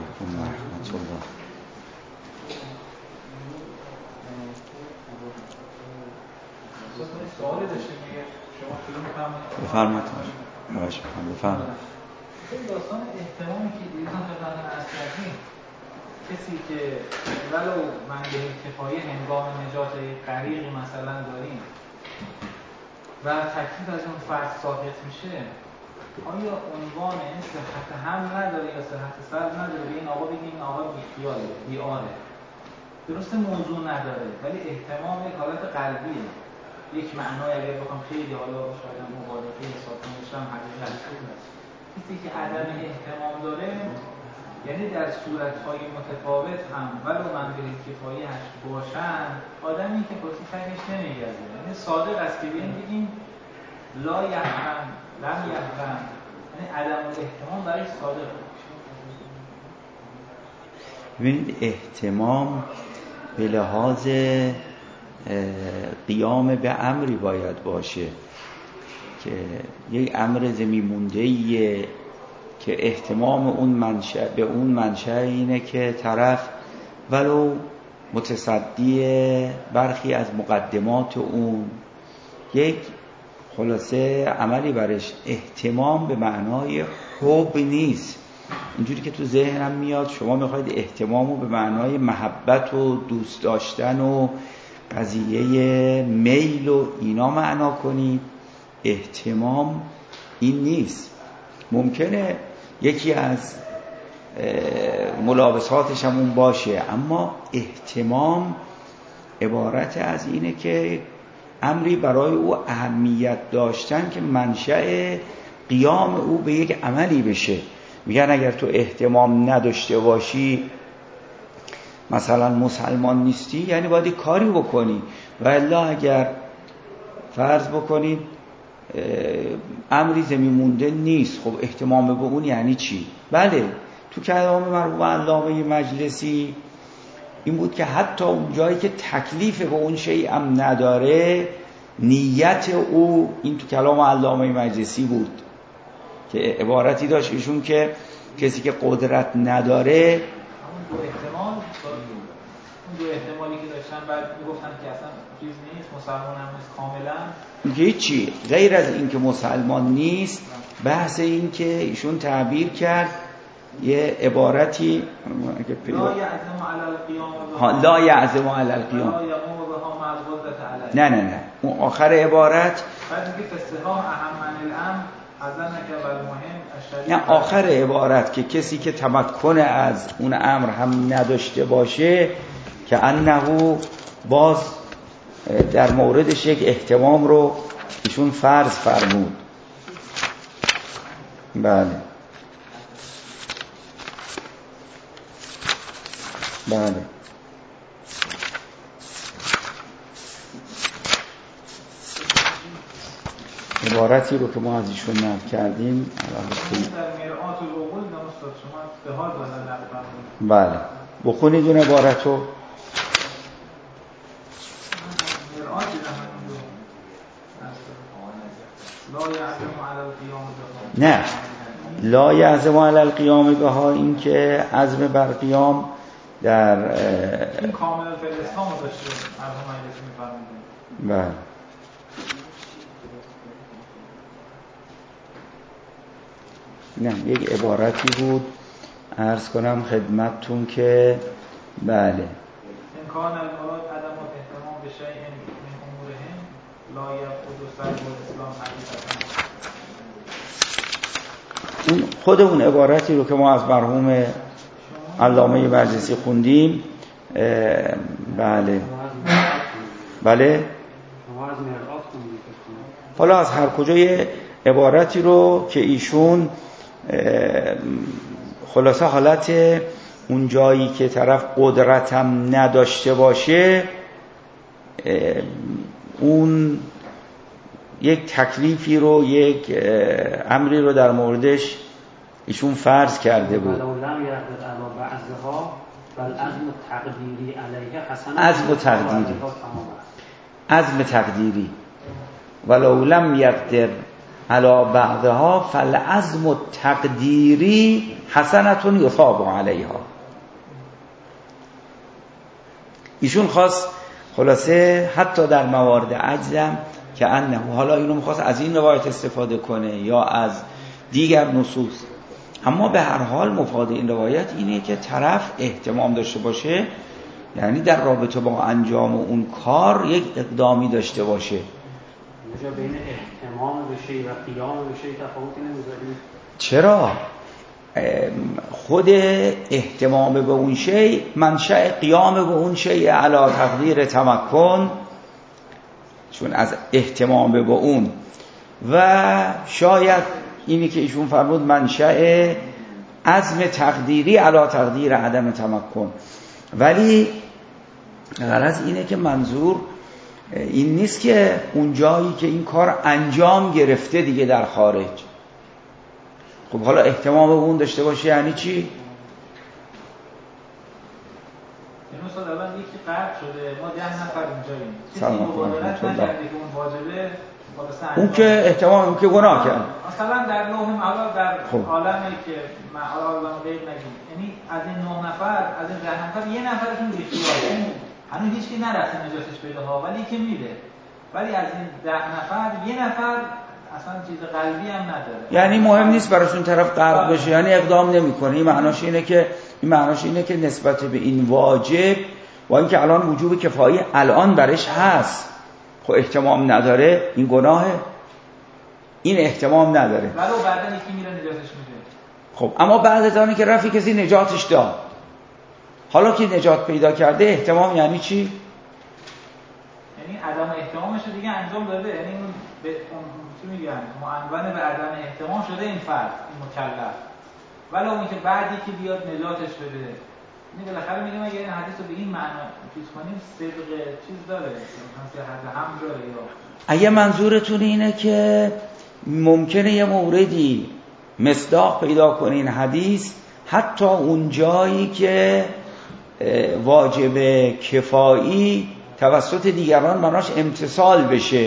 علیکم و رحمت الله. سوالی داشتیم میگه شما شروع می‌فرمایید. بفرمایید. خواهش می‌کنم بفرمایید. این داستان احتمامی که دیروز هم خدمتتون عرض کردیم، کسی که ولو منبع کفایه هنگام نجات غریقی مثلا داریم و تکلیف از اون فرد ساقط میشه، آیا عنوان این صحت حمل نداره یا صحت سلب نداره به این آقا بگیم این آقا بیخیاله، بیاره؟ درسته موضوع نداره ولی احتمام یک حالت قلبیه، یک معنای اگر بخوام خیلی حالا شاید مبالغه حساب کنم حقیقت کسی که عدم احتمام داره، یعنی در صورت‌های متفاوت هم ولو منبع کفایه‌اش باشن، آدمی که پرسی تکش نمیگرده، یعنی صادق است که بگیم لا یحرم لم یحرم، یعنی عدم احتمام برای صادق. ببینید احتمام به لحاظ قیام به امری باید باشه که یک امر زمین مونده‌ایه که احتمام اون منشأ به اون منشأ اینه که طرف ولو متصدی برخی از مقدمات اون یک خلاصه عملی برش، احتمام به معنای حب نیست. اینجوری که تو ذهنم میاد شما میخواید احتمامو به معنای محبت و دوست داشتن و قضیه میل و اینا معنا کنید. احتمام این نیست. ممکنه یکی از ملابساتش هم اون باشه، اما احتمام عبارت از اینه که امری برای او اهمیت داشتن که منشأ قیام او به یک عملی بشه. میگن اگر تو احتمام نداشته باشی مثلا مسلمان نیستی، یعنی باید کاری بکنی، و الا اگر فرض بکنید امری زمین مونده نیست، خب احتمام به اون یعنی چی؟ بله تو کلام مرحوم علامه مجلسی این بود که حتی اون جایی که تکلیف به اون شیء هم نداره، نیت او، این تو کلام علامه مجلسی بود که عبارتی داشت ایشون که کسی که قدرت نداره، اون دو احتمالی که داشتن بعد میگفتن که اصلا چیز نیست، مسلمان هم نیست کاملا، میگه هیچی غیر از این که مسلمان نیست. بحث این که ایشون تعبیر کرد یه عبارتی لا یعزم علی القیام، نه اون آخر عبارت بعد میگه فاستحام اهم من الامر اذنک و المهم الشریعه، نه آخر عبارت که کسی که تمکن از اون امر هم نداشته باشه که انه باز در موردش یک احتمام رو ایشون فرض فرمود. بله عبارتی رو که ما از ایشون نقل کردیم در مرآت العقول نمستاد شما به حال بازن نقل فرمودید. بله بخونید اون عبارت رو. نه لا یعزم علی القیام بها، این که عزم بر قیام در این کامل الاسلام داشته مرحوم مجلسی می‌فرمایند. بله نه یک عبارتی بود عرض کنم خدمتتون که بله امکان المراد عدم احتمام به شیء من امورهم لا یبعد صاحب الاسلام حقیقتا. اون خود اون عبارتی رو که ما از مرحوم علامه مجلسی خوندیم، بله حالا از هر کجای عبارتی رو که ایشون خلاصه حالت اون جایی که طرف قدرتم نداشته باشه، اون یک تکلیفی رو، یک امری رو در موردش ایشون فرض کرده بود. عزم تقدیری ولو لم یقدر علی بعضها فالعزم التقدیری حسنة یثاب علیها. ایشون خواست خلاصه حتی در موارد عجزم که انه، حالا اینو میخواست از این روایت استفاده کنه یا از دیگر نصوص، اما به هر حال مفاد این روایت اینه که طرف اهتمام داشته باشه، یعنی در رابطه با انجام اون کار یک اقدامی داشته باشه. اینجا بین اهتمام به شیء و قیام به شیء تفاوتی نمیذارید؟ چرا؟ خود اهتمام به اون شیء منشأ قیام به اون شیء علی تقدیر تمکن، چون از اهتمام به اون، و شاید اینی که ایشون فرمود منشأ عزم تقدیری علی تقدیر عدم تمکن. ولی غرض اینه که منظور این نیست که اون جایی که این کار انجام گرفته دیگه در خارج. خب حالا اهتمام به اون داشته باشه یعنی چی؟ یعنی مثلا الان یکی قرد شده، ما 10 نفر اینجاییم، کسی مبادرت نکرده که اون واجبه، اون که احتمال اون که گناه کرد. مثلا در حالا در عالمی که عالم غیب نگیم، یعنی از این 9 نفر، از این 10 نفر یه نفرشون بیخیاله، هنوز هیچ کی نرفته نجاتش پیدا ها، ولی که میره. ولی از این 10 نفر یه نفر اصلا چیز قلبی هم نداره، یعنی مهم نیست براشون طرف غرق بشه، یعنی اقدام نمیکنه. این معناش اینه که نسبت به این واجب با اینکه الان وجوب کفایی الان برش هست، خب اهتمام نداره، این گناهه، این احتمام نداره. ولو بعدن یکی میره نجاتش میده. خب اما بعد از آنی که رفی کسی نجاتش داد، حالا که نجات پیدا کرده احتمام یعنی چی؟ یعنی عدم احتمامش دیگه انجام داده، یعنی اون به چی میگن معنون به عدم احتمام شده این فرد، این مکلف. ولو اینکه بعدی که بیاد نجاتش بده، یعنی بالاخره میگم اگه این حدیث رو به این معنا چیز کنیم صدق چیز داره، مثلا صحت هم داره. یا اگه منظورتون اینه که ممکنه یه موردی مصداق پیدا کنه این حدیث حتی اون جایی که واجب کفایی توسط دیگران بناش امتثال بشه،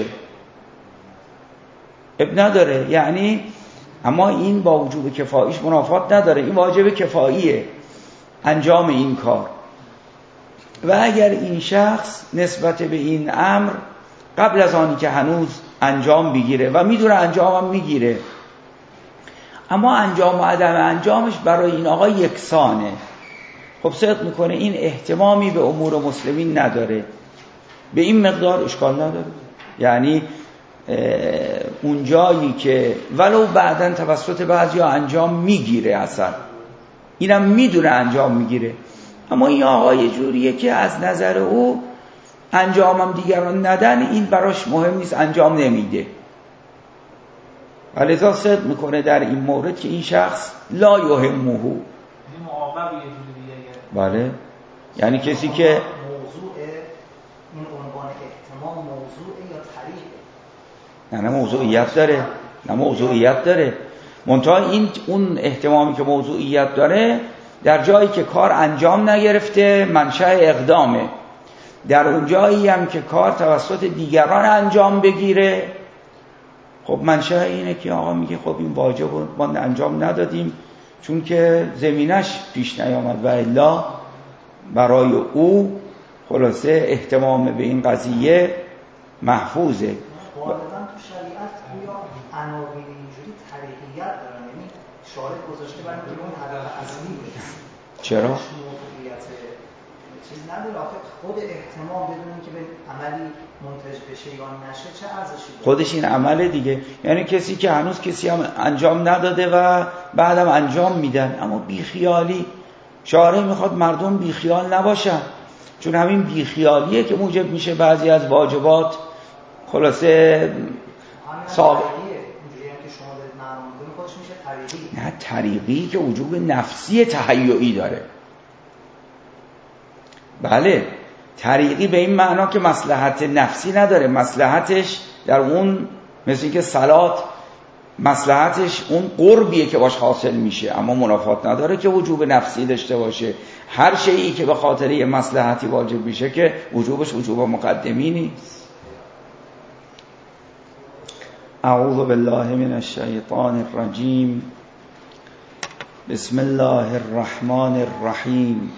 اب نداره، یعنی اما این با وجوب کفاییش منافات نداره، این واجب کفاییه انجام این کار. و اگر این شخص نسبت به این امر قبل از آنی که هنوز انجام بگیره و میدونه انجام هم میگیره، اما انجام و عدم انجامش برای این آقا یکسانه، خب صدق میکنه این اهتمامی به امور مسلمین نداره، به این مقدار اشکال نداره. یعنی اون جایی که ولو بعدن توسط بعضی ها انجام میگیره، اصلا اینم میدونه انجام میگیره، اما این آقا یه جوریه که از نظر او انجامم دیگران ندن این براش مهم نیست، انجام نمیده، ولذا صدق میکنه در این مورد که این شخص لا یهمه، این معاقب یه جوری دیگه. بله، یعنی کسی که موضوع این عنوان احتمام موضوع یا طریقه، نه موضوعیت داره، منتها این اون احتمامی که موضوعیت داره در جایی که کار انجام نگرفته منشأ اقدامه، در اون جایی هم که کار توسط دیگران انجام بگیره خب منشأ اینه که آقا میگه خب این واجب رو ما انجام ندادیم چون که زمینش پیش نیامد و الا برای او خلاصه اهتمام به این قضیه محفوظه. غالبا تو شریعت گویا عناوین اینجوری طریقیت دارن، یعنی شارع گذاشته برای اینکه اون هدف اصلی نیست. چرا؟ موضوعیت چیز نداره، آخه خود اهتمام بدون اینکه به عملی منتج بشه یا نشه چه ارزشی داره؟ خودش این عمله دیگه، یعنی کسی که هنوز کسی هم انجام نداده و بعدم انجام میدن، اما بیخیالی، شارع میخواد مردم بیخیال نباشن، چون همین بیخیالیه که موجب میشه بعضی از واجبات خلاصه ثابت اینجوری هم که شما دارید معنا می‌کنید خودش میشه طریقی. نه طریقی که وجوب نفسی تهیعی داره. بله طریقی به این معنا که مصلحت نفسی نداره، مصلحتش در اون مثل اینکه صلات مصلحتش اون قربیه که باش حاصل میشه، اما منافات نداره که وجوب نفسی داشته باشه. هر شیئی که به خاطر یه مصلحتی واجب میشه که وجوبش وجوب مقدمی نیست. اعوذ بالله من الشیطان الرجیم. بسم الله الرحمن الرحیم.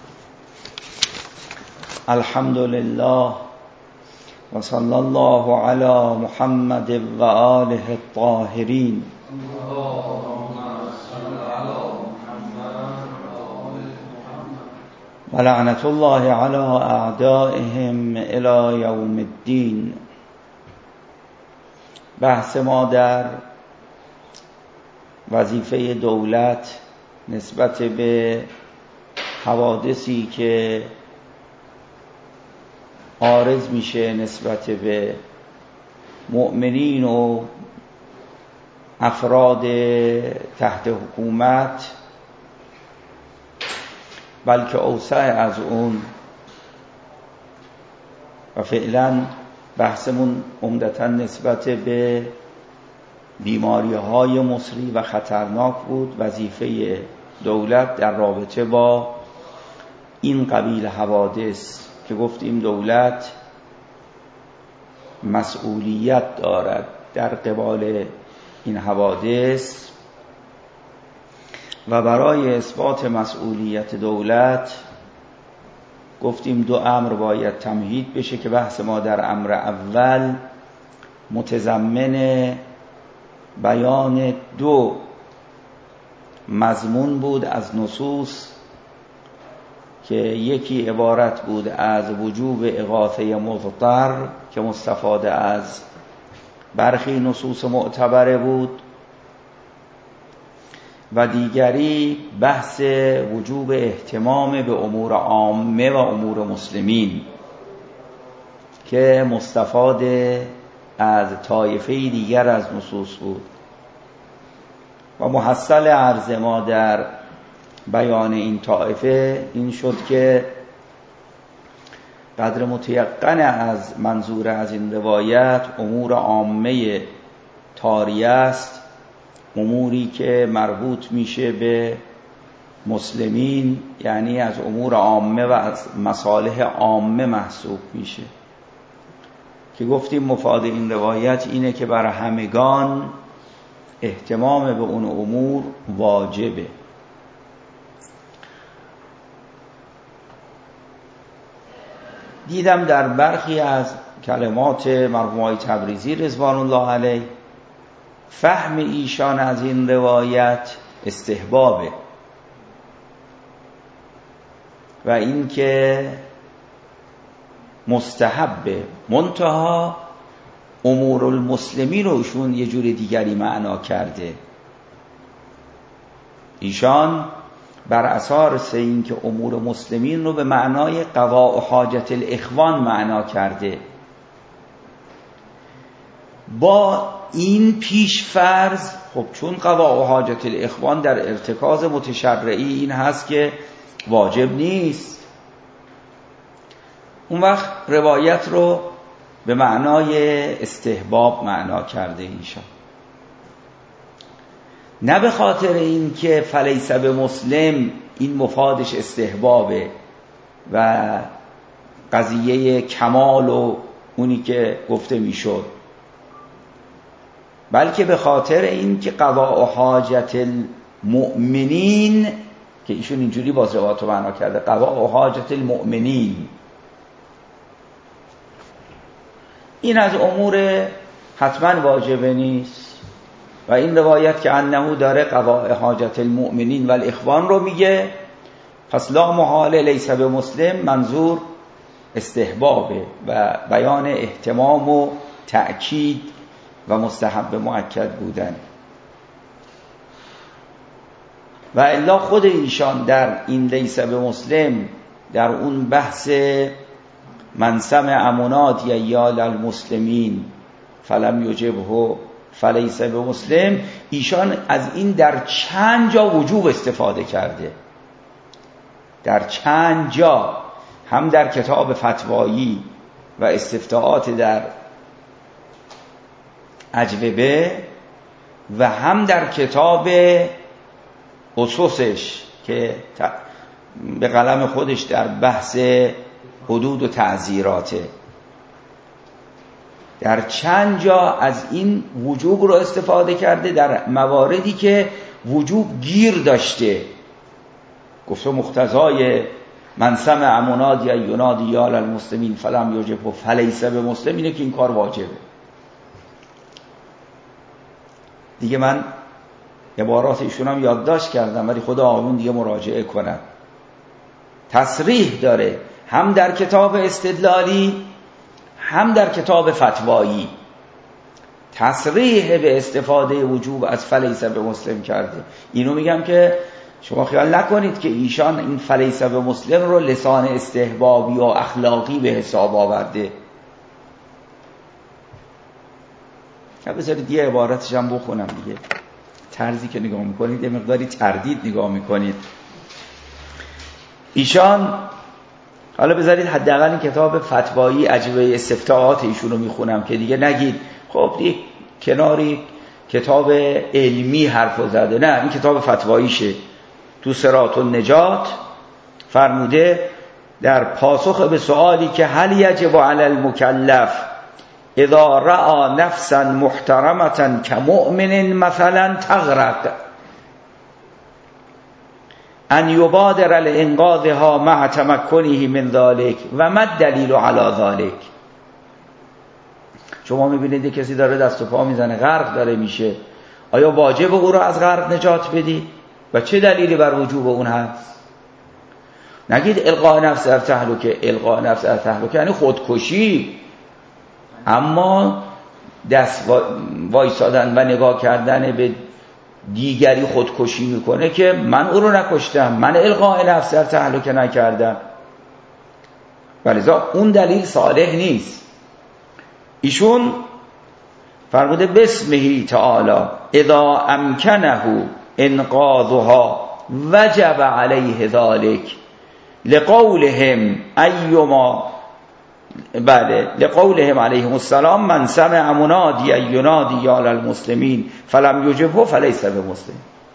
الحمد لله و صلی الله علی محمد و آله الطاهرین. و لعنت الله علی اعدائهم الی یوم الدین. بحث ما در وظیفه دولت نسبت به حوادثی که عارض میشه نسبت به مؤمنین و افراد تحت حکومت، بلکه اوسع از اون، و فعلا بحثمون عمدتاً نسبت به بیماری‌های مصری و خطرناک بود. وظیفه دولت در رابطه با این قبیل حوادث که گفتیم دولت مسئولیت دارد در قبال این حوادث، و برای اثبات مسئولیت دولت گفتیم دو امر باید تمهید بشه که بحث ما در امر اول متضمن بیان دو مضمون بود از نصوص که یکی عبارت بود از وجوب اغاثه مضطر که مستفاده از برخی نصوص معتبره بود، و دیگری بحث وجوب اهتمام به امور عامه و امور مسلمین که مستفاده از طایفه دیگر از نصوص بود. و محصل عرض ما در بیان این طایفه این شد که قدر متیقن از منظور از این روایت امور عامه طاریه است، اموری که مربوط میشه به مسلمین، یعنی از امور عامه و از مصالح عامه محسوب میشه، که گفتیم مفاد این روایت اینه که بر همگان اهتمام به اون امور واجبه. دیدم در برخی از کلمات مرحوم آقای تبریزی رضوان الله علیه فهم ایشان از این روایت استحبابه، و این که مستحبه، منتها امور المسلمین رو ایشون یه جور دیگری معنا کرده. ایشان بر اساس این که امور مسلمین رو به معنای قضاء و حاجت الاخوان معنا کرده، با این پیش فرض خب چون قضاء و حاجت الاخوان در ارتکاز متشرعی این هست که واجب نیست، اون وقت روایت رو به معنای استحباب معنا کرده ایشان، نه به خاطر این که فلیس به مسلم این مفادش استحبابه و قضیه کمال و اونی که گفته میشد، بلکه به خاطر این که قضاء و حاجت المؤمنین، که ایشون اینجوری باز روایت رو معنا کرده، قضاء و حاجت المؤمنین این از امور حتما واجبه نیست، و این روایت که انه داره قضاء حاجت المؤمنین و الاخوان رو میگه، پس لا محاله لیس به مسلم منظور استحبابه و بیان اهتمام و تأکید و مستحب مؤکد بودن. و الا خود ایشان در این لیس به مسلم، در اون بحث من سمع منادیا یا للمسلمین فلم یجبه فلیس به مسلم، ایشان از این در چند جا وجوب استفاده کرده، در چند جا، هم در کتاب فتوایی و استفتاءات در اجوبه و هم در کتاب اسسش که به قلم خودش در بحث حدود و تعزیراته. در چند جا از این وجوب رو استفاده کرده در مواردی که وجوب گیر داشته. گفته مقتضای من سمع منادی ینادی یا للمسلمین فلم یجب فلیس بمسلم، اینه که این کار واجبه. دیگه من عبارات ایشون هم یادداشت کردم ولی خدا آمون دیگه مراجعه کنم. تصریح داره هم در کتاب استدلالی هم در کتاب فتوایی، تصریح به استفاده وجوب از فلیس به مسلم کرده. اینو میگم که شما خیال نکنید که ایشان این فلیس به مسلم رو لسان استحبابی و اخلاقی به حساب آورده. بذارید یه عبارتش هم بخونم دیگه. طرزی که نگاه میکنید یه مقداری تردید نگاه میکنید. ایشان حالا بذارید حداقل این کتاب فتوایی عجیبه استفتاءات ایشون رو میخونم که دیگه نگید خب دیگه کناری کتاب علمی حرف زده. نه، این کتاب فتواییشه. تو صراط النجات فرموده در پاسخ به سوالی که هل یجب علی المکلف اذا رأى نفسا محترمة كمؤمن مثلا تغرق ان یبادر لانقاذها مع تمکنه من ذلك و ما الدلیل علی ذلك. شما میبینید کسی داره دست و پا میزنه، غرق داره میشه، آیا واجب او را از غرق نجات بدی؟ و چه دلیلی بر وجوب اون هست؟ نگید القاء نفس در تهلکه. القاء نفس در تهلکه یعنی خودکشی، اما دست وایسادن و نگاه کردن به دیگری خودکشی میکنه که من او رو نکشتم، من القاء نفس در تهلکه نکردم، ولذا اون دلیل صالح نیست. ایشون فرموده بسمه تعالی اذا امکنه انقاذها وجب علیه ذلك لقولهم ایما لقولهم علیهم السلام من سمع منادی ینادی یا للمسلمین فلم یجبه فلیس بمسلم.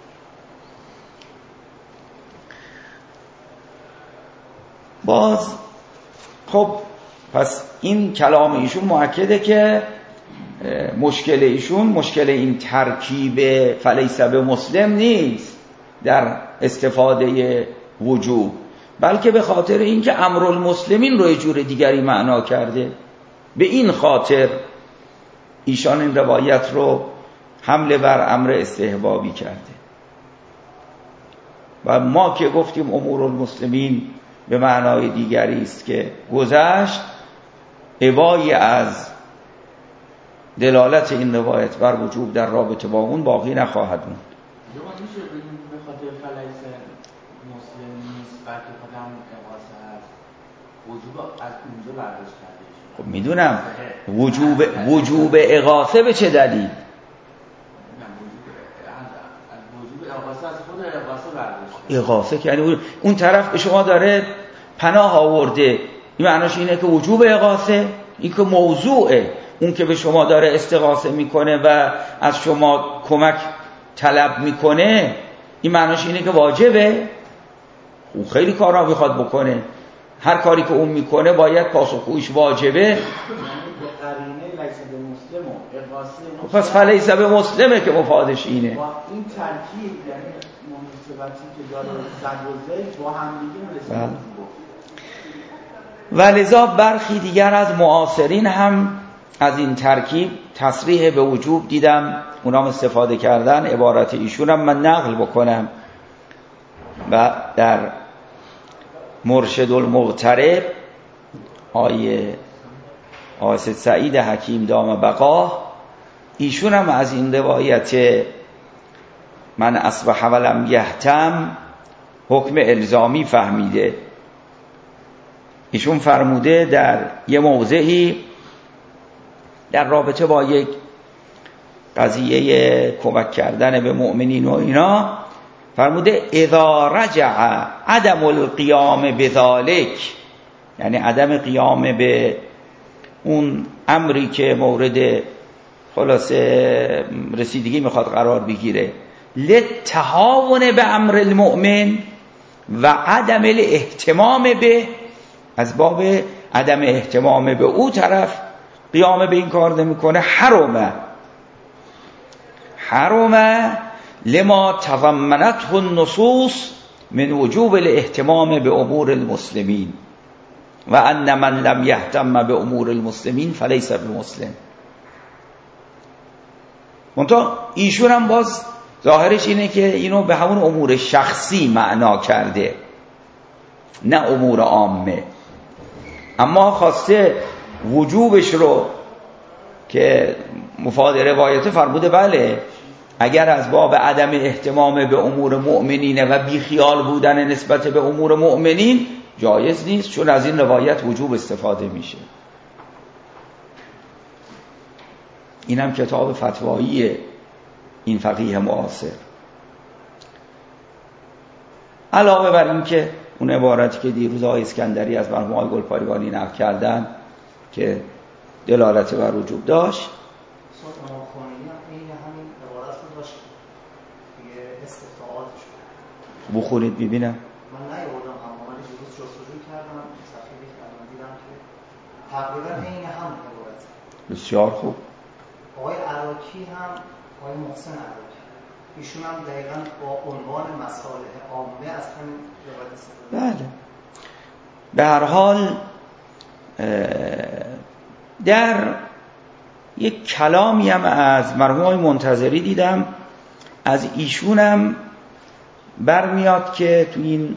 باز خب پس این کلام ایشون مؤکده که مشکل ایشون مشکل این ترکیب فلیس بمسلم نیست در استفاده وجوب، بلکه به خاطر اینکه امرالمسلمین رو یه جور دیگری معنا کرده. به این خاطر ایشان این روایت رو حمله بر امر استحبابی کرده. و ما که گفتیم امورالمسلمین به معنای دیگری است که گذشت، ابایی از دلالت این روایت بر وجوب در رابطه با اون باقی نخواهد موند. میشه به خاطر فلیس مسلم نیست بلکه خاطر همون اقاصه هست، وجوب از اونجا برداشت کرده. خب میدونم وجوب اقاصه به چه دلیل؟ وجوب اقاصه از خود اقاصه برداشت. اقاصه که یعنی اون طرف به شما داره پناه آورده، این معناش اینه که وجوب اقاصه این که موضوعه، اون که به شما داره استغاثه میکنه و از شما کمک طلب میکنه این معناش اینه که واجبه. او خیلی کارها میخواد بکنه، هر کاری که اون میکنه باید پاسخگوییش واجبه. پس فلیس به مسلمه که مفادش اینه. این ترکیب یعنی مناسبتی که داره زد و زید با هم دیگه رسید. ولذا برخی دیگر از معاصرین هم از این ترکیب تصریح به وجوب دیدم اونام استفاده کردن. عبارت ایشون هم من نقل بکنم و در مرشد المغترب آیه آسد سعید حکیم دام بقاه ایشون هم از این روایت من اصبح ولم یهتم حکم الزامی فهمیده. ایشون فرموده در یه موضعی در رابطه با یک قضیه کمک کردن به مؤمنین و اینا فرموده اذا رجع عدم القیام بذالک، یعنی عدم قیام به اون امری که مورد خلاصه رسیدگی میخواد قرار بگیره، للتهاون به امر المؤمن و عدم الاهتمام به، از باب عدم اهتمام به او طرف قیام به این کار نمیکنه حرم لما تضمنته النصوص من وجوب الاهتمام به امور المسلمین و ان من لم یهتم به امور المسلمین فلیس بمسلم. منتها ایشون هم باز ظاهرش اینه که اینو به همون امور شخصی معنا کرده، نه امور عامه. اما خواسته وجوبش رو که مفاد روایته فرموده بله اگر از باب عدم اهتمام به امور مؤمنین و بیخیال بودن نسبت به امور مؤمنین جایز نیست، چون از این روایت وجوب استفاده میشه. اینم کتاب فتوایی این فقیه معاصر. علاوه بر این که اون عبارتی که دیروز آقای اسکندری از مرحوم آقای گلپایگانی نقل کردن که دلالت بر وجوب داشت، بخونید ببینم. من نیاوردم اما من دیروز جستجو کردم صفحه کردم دیدم که تقریبا عین هم عبارت. بسیار خوب. آقای عراقی هم آقای محسن عراقی ایشون هم دقیقاً با عنوان مصالح عامه از همین روایت استفاده. بله. به هر حال در یک کلامی هم از مرحوم آقای منتظری دیدم، از ایشونم برمیاد که تو این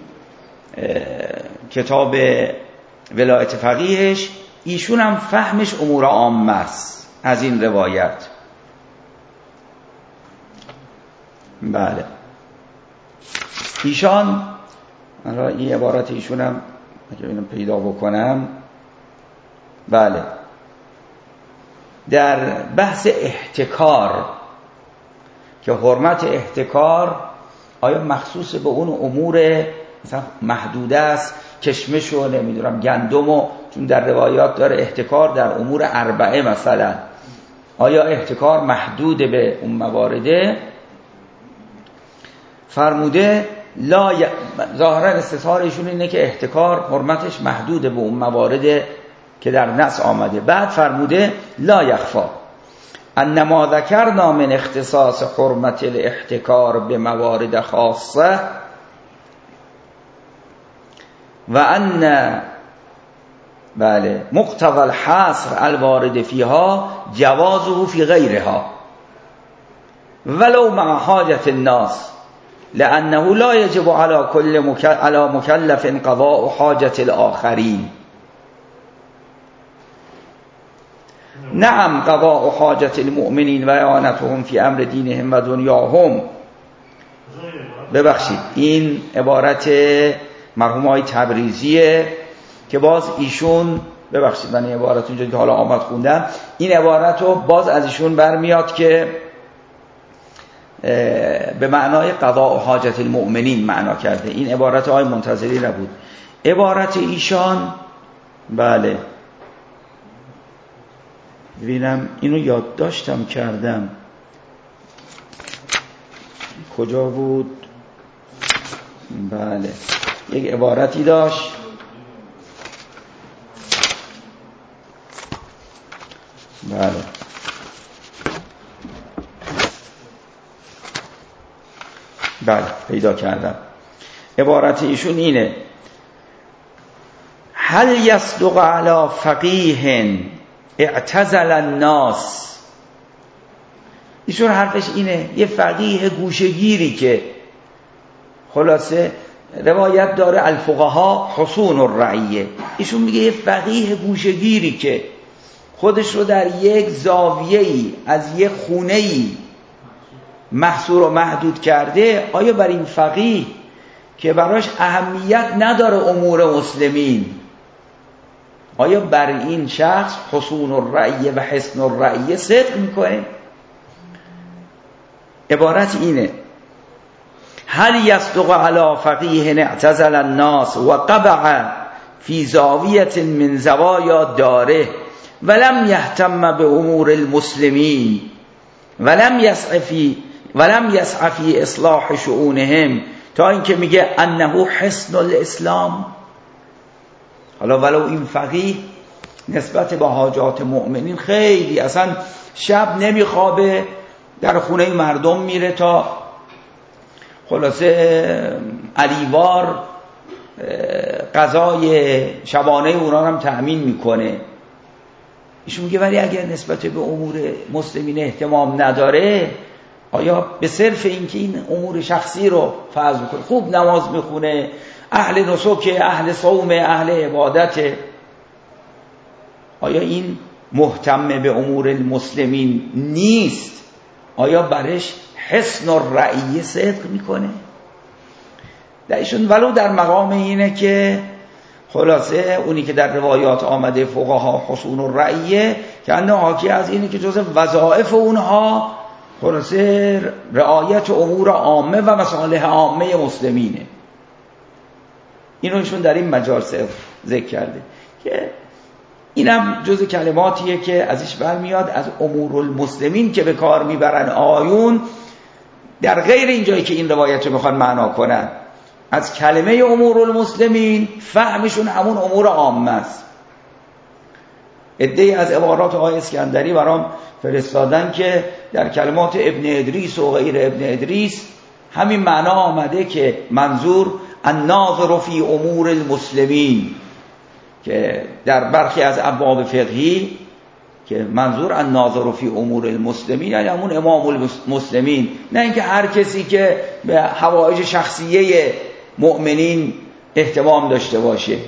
کتاب ولایت فقیهش ایشون هم فهمش امور عامه است از این روایت. بله ایشان این عبارت ایشون هم اگه اینو پیدا بکنم، بله در بحث احتکار که حرمت احتکار آیا مخصوص به اون امور مثلا محدوده است، کشمش و نمیدونم گندم و چون در روایات داره احتکار در امور اربعه مثلا، آیا احتکار محدود به اون موارده؟ فرموده لا ظاهرا استظهار ایشون اینه که احتکار حرمتش محدود به اون موارد که در نص آمده. بعد فرموده لا یخفا ان ما ذکرنا من اختصاص حرمت الاحتکار به موارد خاصه و ان بله مقتضى الحصر الوارد فيها جوازه في غيرها ولو مع حاجة الناس لأنه لا يجب على مكلف قضاء حاجة الآخرين. نعم قضاء حاجة المؤمنين و اعانتهم في امر دینهم و دنیاهم. ببخشید این عبارت مرحوم آقای تبریزیه که باز ایشون، ببخشید من این عبارت اونجا که حالا آمد خوندم، این عبارت رو باز از ایشون برمیاد که به معنای قضاء حاجت المؤمنین معنا کرده. این عبارت آقای منتظری نبود، عبارت ایشان. بله ببینم اینو یادداشتم کردم کجا بود. بله یک عبارتی داشت، بله بله پیدا کردم. عبارت ایشون اینه: هل یصدق علی فقیه اعتزل الناس. ایشون حرفش اینه یه فقیه گوشه‌گیری که خلاصه روایت داره الفقها حصون الرعیه، ایشون میگه یه فقیه گوشه‌گیری که خودش رو در یک زاویه‌ای از یک خونه‌ای محصور و محدود کرده، آیا بر این فقیه که براش اهمیت نداره امور مسلمین، آیا بر این شخص حصون الرعیه و حسن الرعیه صدق میکنه؟ عبارت اینه: هل یصدق علی فقیه اعتزل الناس و قبع فی زاویه من زوایا داره ولم یهتم به امور المسلمین ولم یسعى فی اصلاح شؤونهم، تا اینکه میگه انه حسن الاسلام. حالا ولو این فقیه نسبت به حاجات مؤمنین خیلی اصلا شب نمیخوابه، در خونه مردم میره تا خلاصه علیوار غذای شبانه اونا هم تأمین میکنه. ایشون میگه ولی اگر نسبت به امور مسلمین اهتمام نداره، آیا به صرف اینکه این امور شخصی رو فرض بکنه، خوب نماز میخونه، اهل نسک، اهل صوم، اهل عبادت، آیا این مهتم به امور المسلمین نیست؟ آیا برش حسن الرعیه صدق میکنه؟ ایشون ولو در مقام اینه که خلاصه اونی که در روایات آمده فقها حسن الرعیه که انه حاکی از اینه که جزء وظایف اونها خلاصه رعایت امور عامه و مصالح عامه مسلمینه. اینو ایشون در این مجال ذکر کرده که اینم جزء کلماتیه که ازش برمیاد، از امور المسلمین که به کار میبرن آیون در غیر این جایی که این روایت رو میخوان معنا کنن. از کلمه امور المسلمین فهمشون همون امور عامه است. عده‌ای از عبارات آقای اسکندری برام فرستادن که در کلمات ابن ادریس و غیر ابن ادریس همین معنا آمده که منظور الناظر فی امور المسلمین، که در برخی از ابواب فقهی که منظور الناظر فی امور المسلمین یعنی همون امام المسلمین، نه اینکه هر کسی که به حوائج شخصیه مؤمنین اهتمام داشته باشه.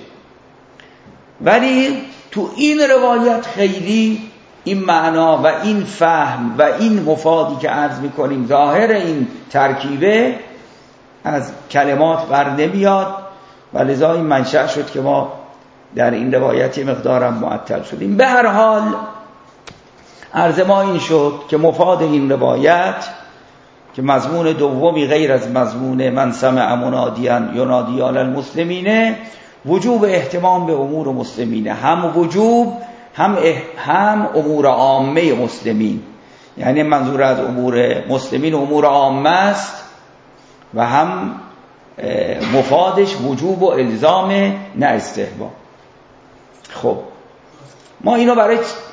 ولی تو این روایت خیلی این معنا و این فهم و این مفادی که عرض میکنیم ظاهر این ترکیبه از کلمات بر نمیاد و لذا این منشأ شد که ما در این روایت مقدارم معطل شدیم. به هر حال عرض ما این شد که مفاد این روایت که مضمون دومی غیر از مضمون من سمع منادیا ینادی علی المسلمین وجوب اهتمام به امور مسلمین، هم وجوب هم امور عامه مسلمین، یعنی منظور از امور مسلمین امور عامه است و هم مفادش وجوب و الزام نه استحباب. خب ما اینو برای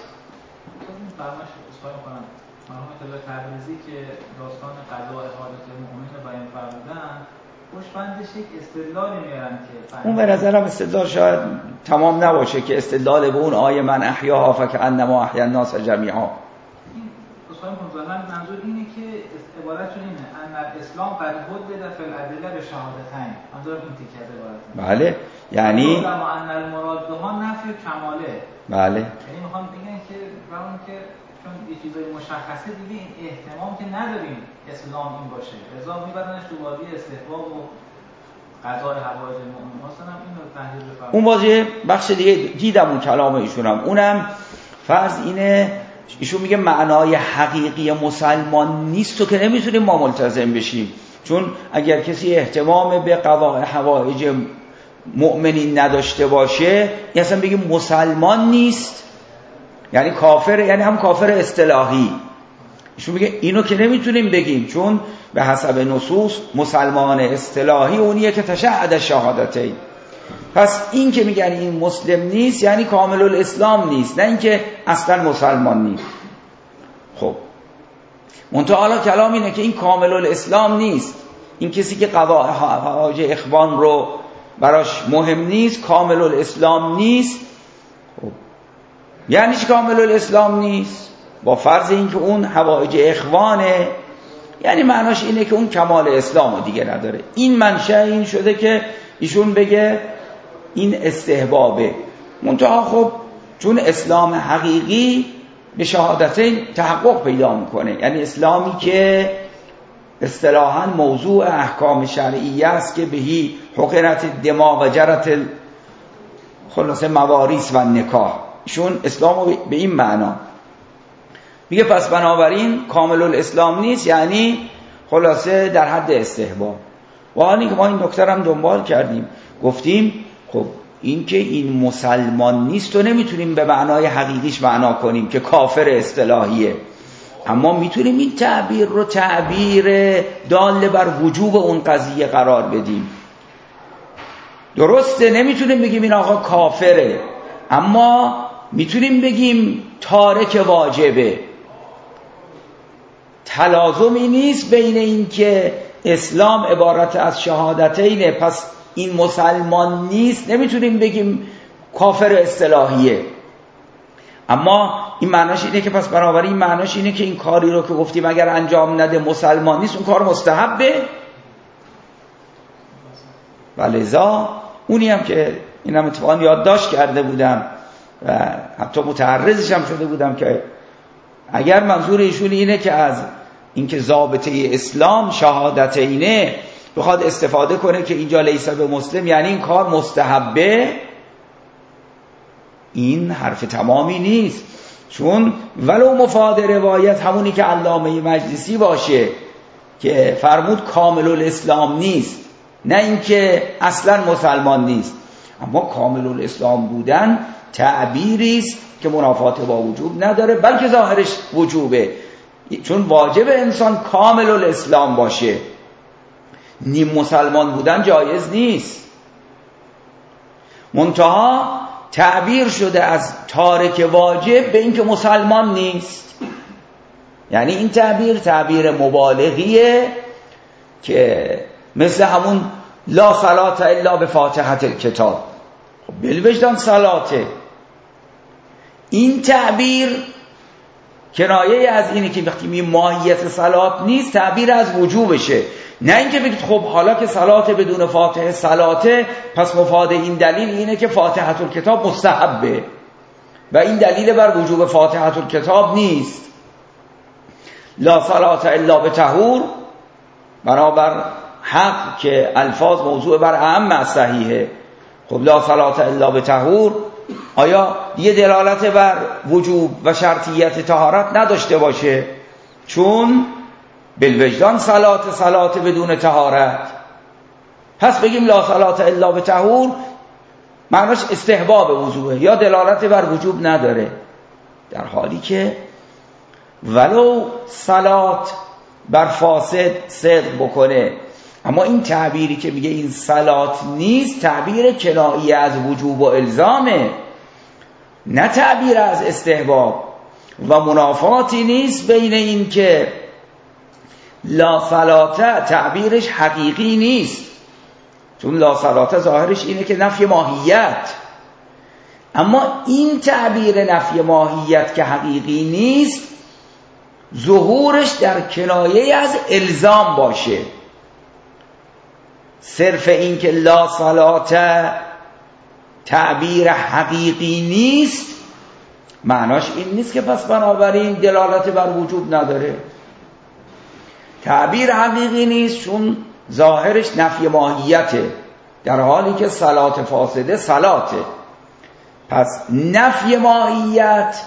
مرحوم تبریزی که داستان قضاء حاجت مؤمن رو بیان فرمودن خوشبندش یک استدلالی میارن که اون به نظرم استدلال شاید تمام نباشه که استدلال به اون آیه من احیاها فکأنما احیا الناس جمیعا. این اصلا منظور اینه که عبارتشون اینه ان الاسلام قد حدد فی الادله به شهادتین، منظور این تیکه از عبارت. بله یعنی ان المراد بها نفی کماله. بله یعنی میخوام بگن که برام که چون یه چیزای مشخصه دیگه این اهتمام که نداریم اسلام این باشه، لذا میبرنش تو بازی استحباب و قضای حوائج مؤمن. مثلا اینو تحلیل بفرمایید. اون بازی بخش دیگه دیدم اون کلام ایشونم، اونم فرض اینه ایشون میگه معنای حقیقی مسلمان نیست و که نمیتونیم ما ملتزم بشیم، چون اگر کسی اهتمام به قضای حوائج مؤمنین نداشته باشه این اصلا بگیم مسلمان نیست، یعنی کافر، یعنی هم کافر اصطلاحی. ایشون میگه اینو که نمیتونیم بگیم، چون به حسب نصوص مسلمان اصطلاحی اونیه که تشهد شهادتین. پس این که میگن این مسلم نیست یعنی کامل الاسلام نیست، نه اینکه اصلا مسلمان نیست. خب منتها حالا کلام اینه که این کامل الاسلام نیست، این کسی که قضاء حوائج اخوان رو براش مهم نیست، کامل الاسلام نیست. خب یعنی چی کامل الاسلام نیست؟ با فرض اینکه اون حوائج اخوانه، یعنی معناش اینه که اون کمال اسلامو دیگه نداره. این منشأ این شده که ایشون بگه این استحبابه. منتها خب چون اسلام حقیقی به شهادتین تحقق پیدا میکنه، یعنی اسلامی که اصطلاحاً موضوع احکام شرعیه است که بهی حقرت دماغ و جرت خلاصه مواریث و نکاح، ایشون اسلامو به این معنا میگه. پس بنابراین کامل الاسلام نیست یعنی خلاصه در حد استحباب. و حالی که ما این نکته هم دنبال کردیم گفتیم خب این که این مسلمان نیست و نمیتونیم به معنای حقیقیش معنا کنیم که کافر اصطلاحیه، اما میتونیم این تعبیر رو تعبیر دال بر وجوب اون قضیه قرار بدیم. درسته نمیتونیم بگیم این آقا کافره، اما میتونیم بگیم تارک واجبه، تلازمی نیست بین این که اسلام عبارت از شهادتینه پس این مسلمان نیست، نمیتونیم بگیم کافر اصطلاحیه. اما این معناش اینه که پس بنابراین این معناش اینه که این کاری رو که گفتیم اگر انجام نده مسلمان نیست، اون کار مستحبه. ولذا اونی هم که اینم اتفاقا یادداشت کرده بودم و حتی متعرضش هم شده بودم که اگر منظور ایشون اینه که از اینکه ضابطه اسلام شهادتینه بخواد استفاده کنه که اینجا لیس به مسلم یعنی این کار مستحبه، این حرف تمامی نیست. چون ولو مفاد روایت همونی که علامه مجلسی باشه که فرمود کامل الاسلام نیست، نه اینکه اصلا مسلمان نیست، اما کامل الاسلام بودن تعبیری است که منافات با وجوب نداره بلکه ظاهرش وجوبه، چون واجب انسان کامل الاسلام باشه، نیم مسلمان بودن جایز نیست. منتها تعبیر شده از تارک واجب به اینکه مسلمان نیست، یعنی این تعبیر مبالغیه که مثل همون لا صلاة الا بفاتحة الکتاب، خب بالوجدان صلاته. این تعبیر کنایه از اینه که وقتی می ماهیت صلات نیست تعبیر از وجوبشه، نه اینکه بگید خب حالا که صلات بدون فاتحه صلاته پس مفاد این دلیل اینه که فاتحة الکتاب مستحبه و این دلیل بر وجوب فاتحة الکتاب نیست. لا صلاة الا بطهور برابر حق که الفاظ موضوع بر اعم از صحیحه. خب لا صلاة الا بطهور آیا یه دلالت بر وجوب و شرطیت طهارت نداشته باشه؟ چون بالوجدان صلات بدون طهارت، پس بگیم لا صلاة الا بطهور معناش استحباب وضوءه یا دلالت بر وجوب نداره، در حالی که ولو صلات بر فاسد صدق بکنه، اما این تعبیری که میگه این صلات نیست تعبیر کنایی از وجوب و الزامه، نه تعبیر از استحباب، و منافاتی نیست بین این که لا صلاة تعبیرش حقیقی نیست، چون لا صلاة ظاهرش اینه که نفی ماهیت، اما این تعبیر نفی ماهیت که حقیقی نیست ظهورش در کنایه از الزام باشه. صرف این که لا صلاة تعبیر حقیقی نیست معناش این نیست که پس بنابراین دلالت بر وجوب نداره. تعبیر حقیقی نیست چون ظاهرش نفی ماهیته، در حالی که صلات فاسده صلاته. پس نفی ماهیت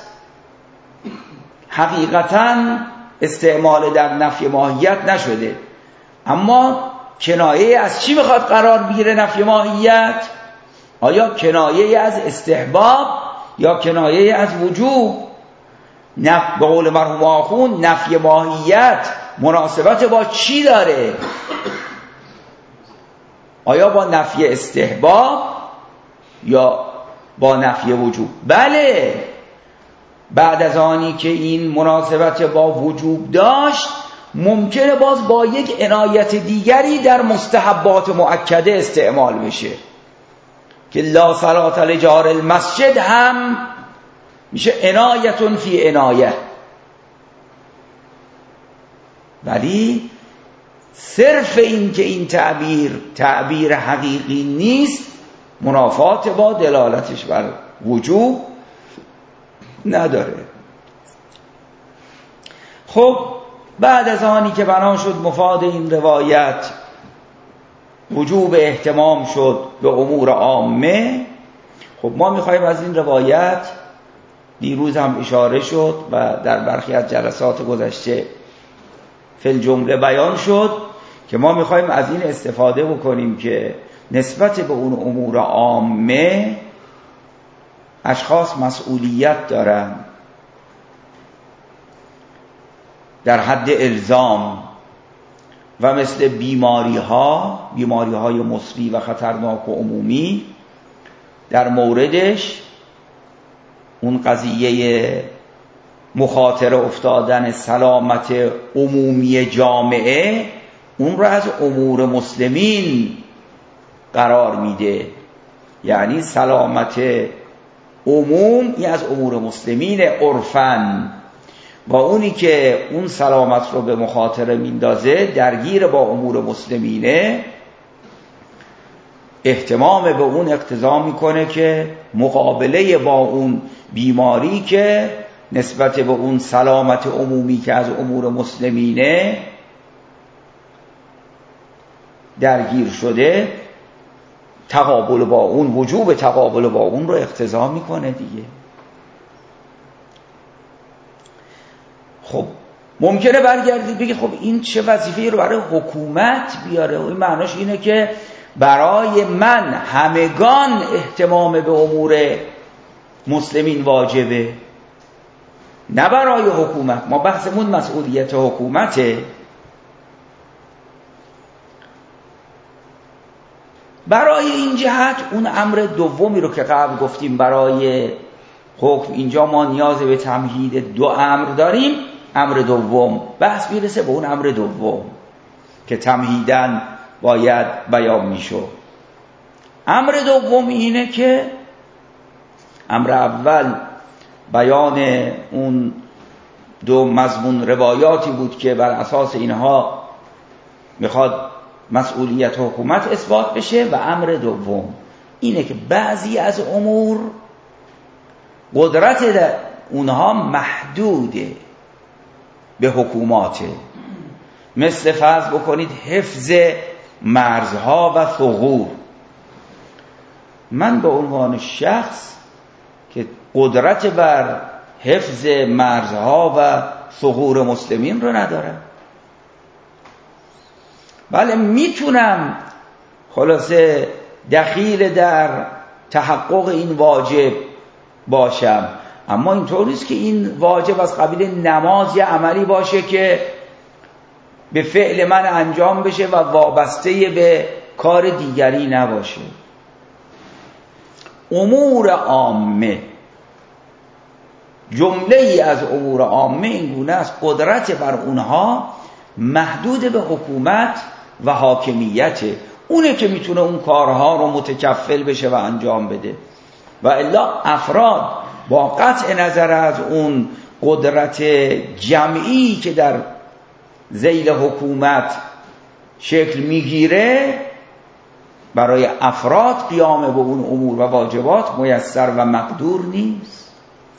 حقیقتاً استعمال در نفی ماهیت نشده، اما کنایه از چی میخواد قرار بگیره نفی ماهیت؟ آیا کنایه از استحباب یا کنایه از وجوب؟ به قول مرحوم آخوند نفی ماهیت مناسبت با چی داره؟ آیا با نفی استحباب یا با نفی وجوب؟ بله، بعد از آنی که این مناسبت با وجوب داشت ممکنه باز با یک عنایت دیگری در مستحبات مؤکده استعمال بشه که لا صلاة لجار المسجد هم میشه عنایتون فی عنایه، ولی صرف این که این تعبیر حقیقی نیست منافات با دلالتش بر وجوب نداره. خب بعد از آنی که بنا شد مفاد این روایت وجوب اهتمام شد به امور عامه، خب ما میخوایم از این روایت، دیروز هم اشاره شد و در برخی از جلسات گذشته فی الجمله بیان شد که ما میخوایم از این استفاده بکنیم که نسبت به اون امور عامه اشخاص مسئولیت دارن در حد الزام و مثل بیماری های مصری و خطرناک و عمومی در موردش اون قضیه مخاطره افتادن سلامت عمومی جامعه، اون رو از امور مسلمین قرار میده. یعنی سلامت عموم این از امور مسلمین عرفن، با اونی که اون سلامت رو به مخاطره میندازه درگیر با امور مسلمینه، اهتمام به اون اقتضا میکنه که مقابله با اون بیماری که نسبت به اون سلامت عمومی که از امور مسلمینه درگیر شده، تقابل با اون، وجوب تقابل با اون رو اقتضا میکنه دیگه. خب ممکنه برگردید بگید خب این چه وظیفه‌ای رو برای حکومت بیاره؟ این معناش اینه که برای من همگان اهتمام به امور مسلمین واجبه، نه برای حکومت. ما بحثمون مسئولیت حکومته. برای این جهت اون امر دومی رو که قبل گفتیم برای حکم، اینجا ما نیاز به تمهید دو امر داریم. امر دوم بحث میرسه به اون امر دوم که تمهیداً باید بیان میشد. امر دوم اینه که امر اول بیان اون دو مضمون روایاتی بود که بر اساس اینها میخواد مسئولیت حکومت اثبات بشه، و امر دوم اینه که بعضی از امور قدرت اونها محدوده به حکوماته، مثل فرض بکنید حفظ مرزها و ثغور. من به عنوان شخص که قدرت بر حفظ مرزها و ثغور مسلمین رو ندارم، بله میتونم خلاصه دخیل در تحقق این واجب باشم، اما اینطور نیست که این واجب از قبیل نماز یا عملی باشه که به فعل من انجام بشه و وابسته به کار دیگری نباشه. امور عامه، جمله ای از امور عامه این گونه است قدرت بر اونها محدود به حکومت و حاکمیته، اونه که میتونه اون کارها رو متکفل بشه و انجام بده، و الا افراد با قطع نظر از اون قدرت جمعی که در ذیل حکومت شکل میگیره، برای افراد قیام به اون امور و واجبات میسر و مقدور نیست.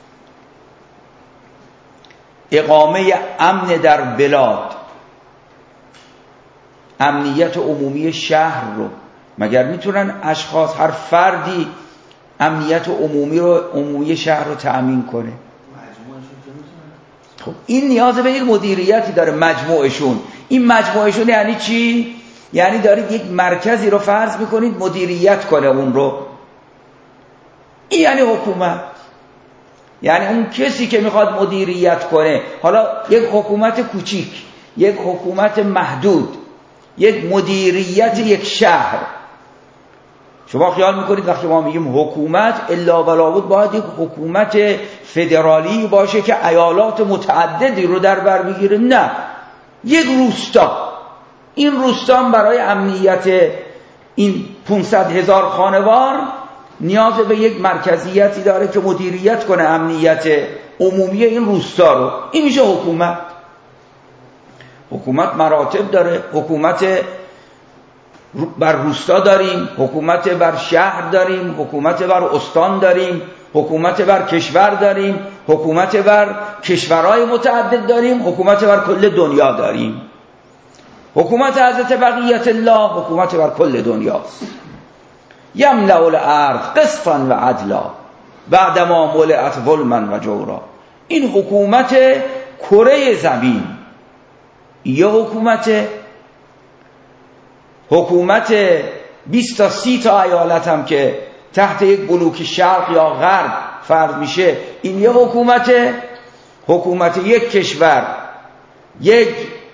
اقامه امن در بلاد، امنیت عمومی شهر رو مگر میتونن اشخاص، هر فردی امنیت عمومی شهر رو تأمین کنه؟ خب این نیاز به یک مدیریتی داره. مجموعشون، این مجموعشون یعنی چی؟ یعنی دارید یک مرکزی رو فرض میکنید مدیریت کنه اون رو، این یعنی حکومت. یعنی اون کسی که میخواد مدیریت کنه، حالا یک حکومت کوچیک، یک حکومت محدود، یک مدیریت یک شهر. شما خیال میکنید وقتی ما میگیم حکومت الا ولا بد باید یک حکومت فدرالی باشه که ایالات متعددی رو در بر بگیره؟ نه، یک روستا. این روستا برای امنیت این 500,000 خانوار نیاز به یک مرکزیتی داره که مدیریت کنه امنیت عمومی این روستا رو. این میشه حکومت. حکومت مراتب داره. حکومت بر روستا داریم، حکومت بر شهر داریم، حکومت بر استان داریم، حکومت بر کشور داریم، حکومت بر کشورهای متعدد داریم، حکومت بر کل دنیا داریم. حکومت حضرت بقیت الله حکومت بر کل دنیاست. یملأ الارض قسطا و عدلا بعدما ملئت ظلما و جورا. این حکومت کره زمین. یه حکومت 20 تا 30 تا ایالت هم که تحت یک بلوک شرق یا غرب فرض میشه، این یه حکومت یک کشور، یک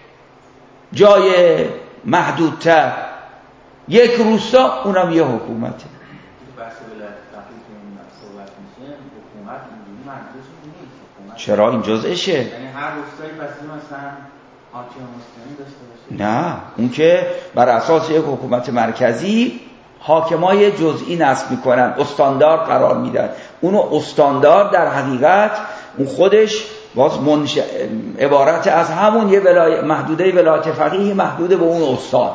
جای محدودتر، یک روستا، اونم یه حکومته. بحث ولایت فقیه که این صحبت میشه حکومت اینجوری منظورش نیست. چرا این جزءشه؟ یعنی هر روستایی پس مثلا حاکم مسلمی داشته باشه؟ نه، اون که بر اساس یک حکومت مرکزی حاکمای جزئی نصب میکنن، استاندار قرار میدن. اونو استاندار در حقیقت اون خودش باز عبارت از همون یه محدوده ولایت فقیه محدوده به اون استان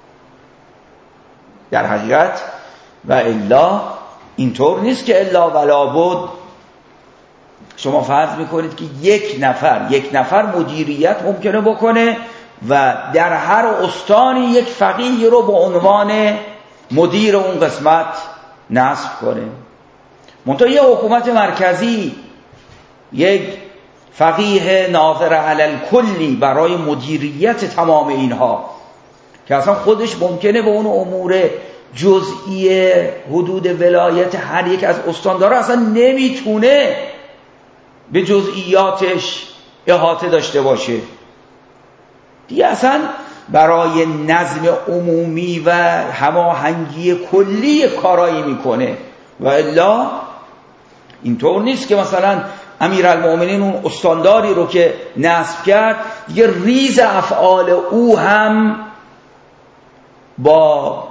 در حقیقت. و الا اینطور نیست که الا ولا بد شما فرض میکنید که یک نفر مدیریت ممکنه بکنه و در هر استانی یک فقیه رو به عنوان مدیر اون قسمت نصب کنه. منتها یه حکومت مرکزی یک فقیه ناظر علی الکلی برای مدیریت تمام اینها که اصلا خودش ممکنه به اون امور جزئی حدود ولایت هر یک از استاندارا اصلا نمیتونه به جزئیاتش احاطه داشته باشه دیگه، اصلا برای نظم عمومی و هماهنگی کلی کارایی میکنه. و الا اینطور نیست که مثلا امیرالمؤمنین اون استانداری رو که نصب کرد یه ریز افعال او هم با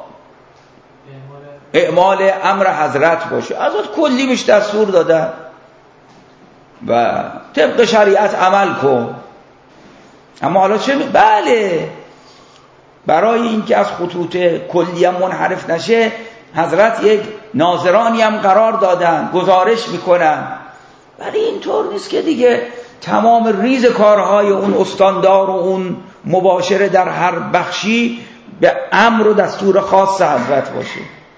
اعمال امر حضرت باشه. از کلی بهش دستور دادن و طبق شریعت عمل کن. اما حالا چه بله، برای اینکه از خطوط کلی هم منحرف نشه حضرت یک ناظرانی هم قرار دادن گزارش میکنن، ولی اینطور نیست که دیگه تمام ریز کارهای اون استاندار و اون مباشر در هر بخشی به امر و دستور خاص حضرت باشه.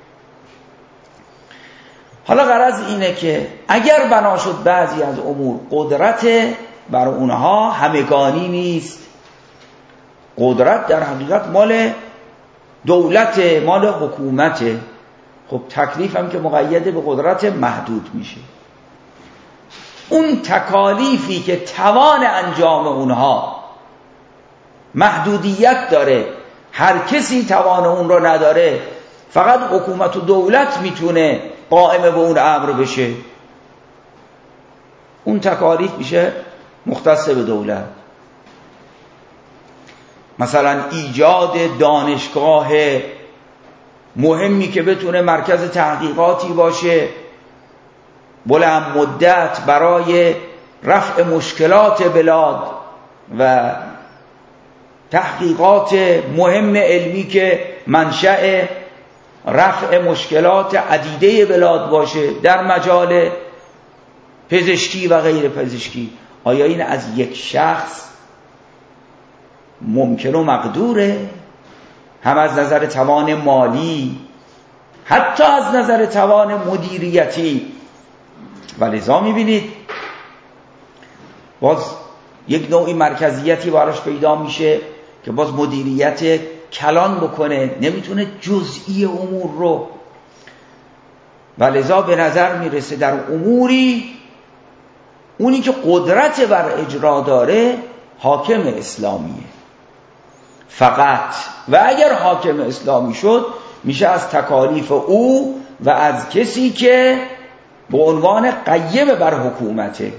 حالا غرض اینه که اگر بنا شد بعضی از امور قدرت بر اونها همگانی نیست، قدرت در حقیقت مال دولت، مال حکومت، خب تکلیف هم که مقید به قدرت محدود میشه. اون تکالیفی که توان انجام اونها محدودیت داره، هر کسی توان اون رو نداره، فقط حکومت و دولت میتونه قائم به اون امر بشه، اون تکالیف میشه مختص به دولت. مثلا ایجاد دانشگاه مهمی که بتونه مرکز تحقیقاتی باشه بلند مدت برای رفع مشکلات بلاد و تحقیقات مهم علمی که منشأ رفع مشکلات عدیده بلاد باشه در مجال پزشکی و غیر پزشکی. آیا این از یک شخص ممکن و مقدوره؟ هم از نظر توان مالی، حتی از نظر توان مدیریتی. و لذا میبینید باز یک نوعی مرکزیتی براش پیدا میشه که باز مدیریت کلان بکنه، نمیتونه جزئی امور رو. و لذا به نظر میرسه در اموری اونی که قدرت بر اجرا داره حاکم اسلامیه فقط، و اگر حاکم اسلامی شد میشه از تکالیف او و از کسی که به عنوان قیم بر حکومته.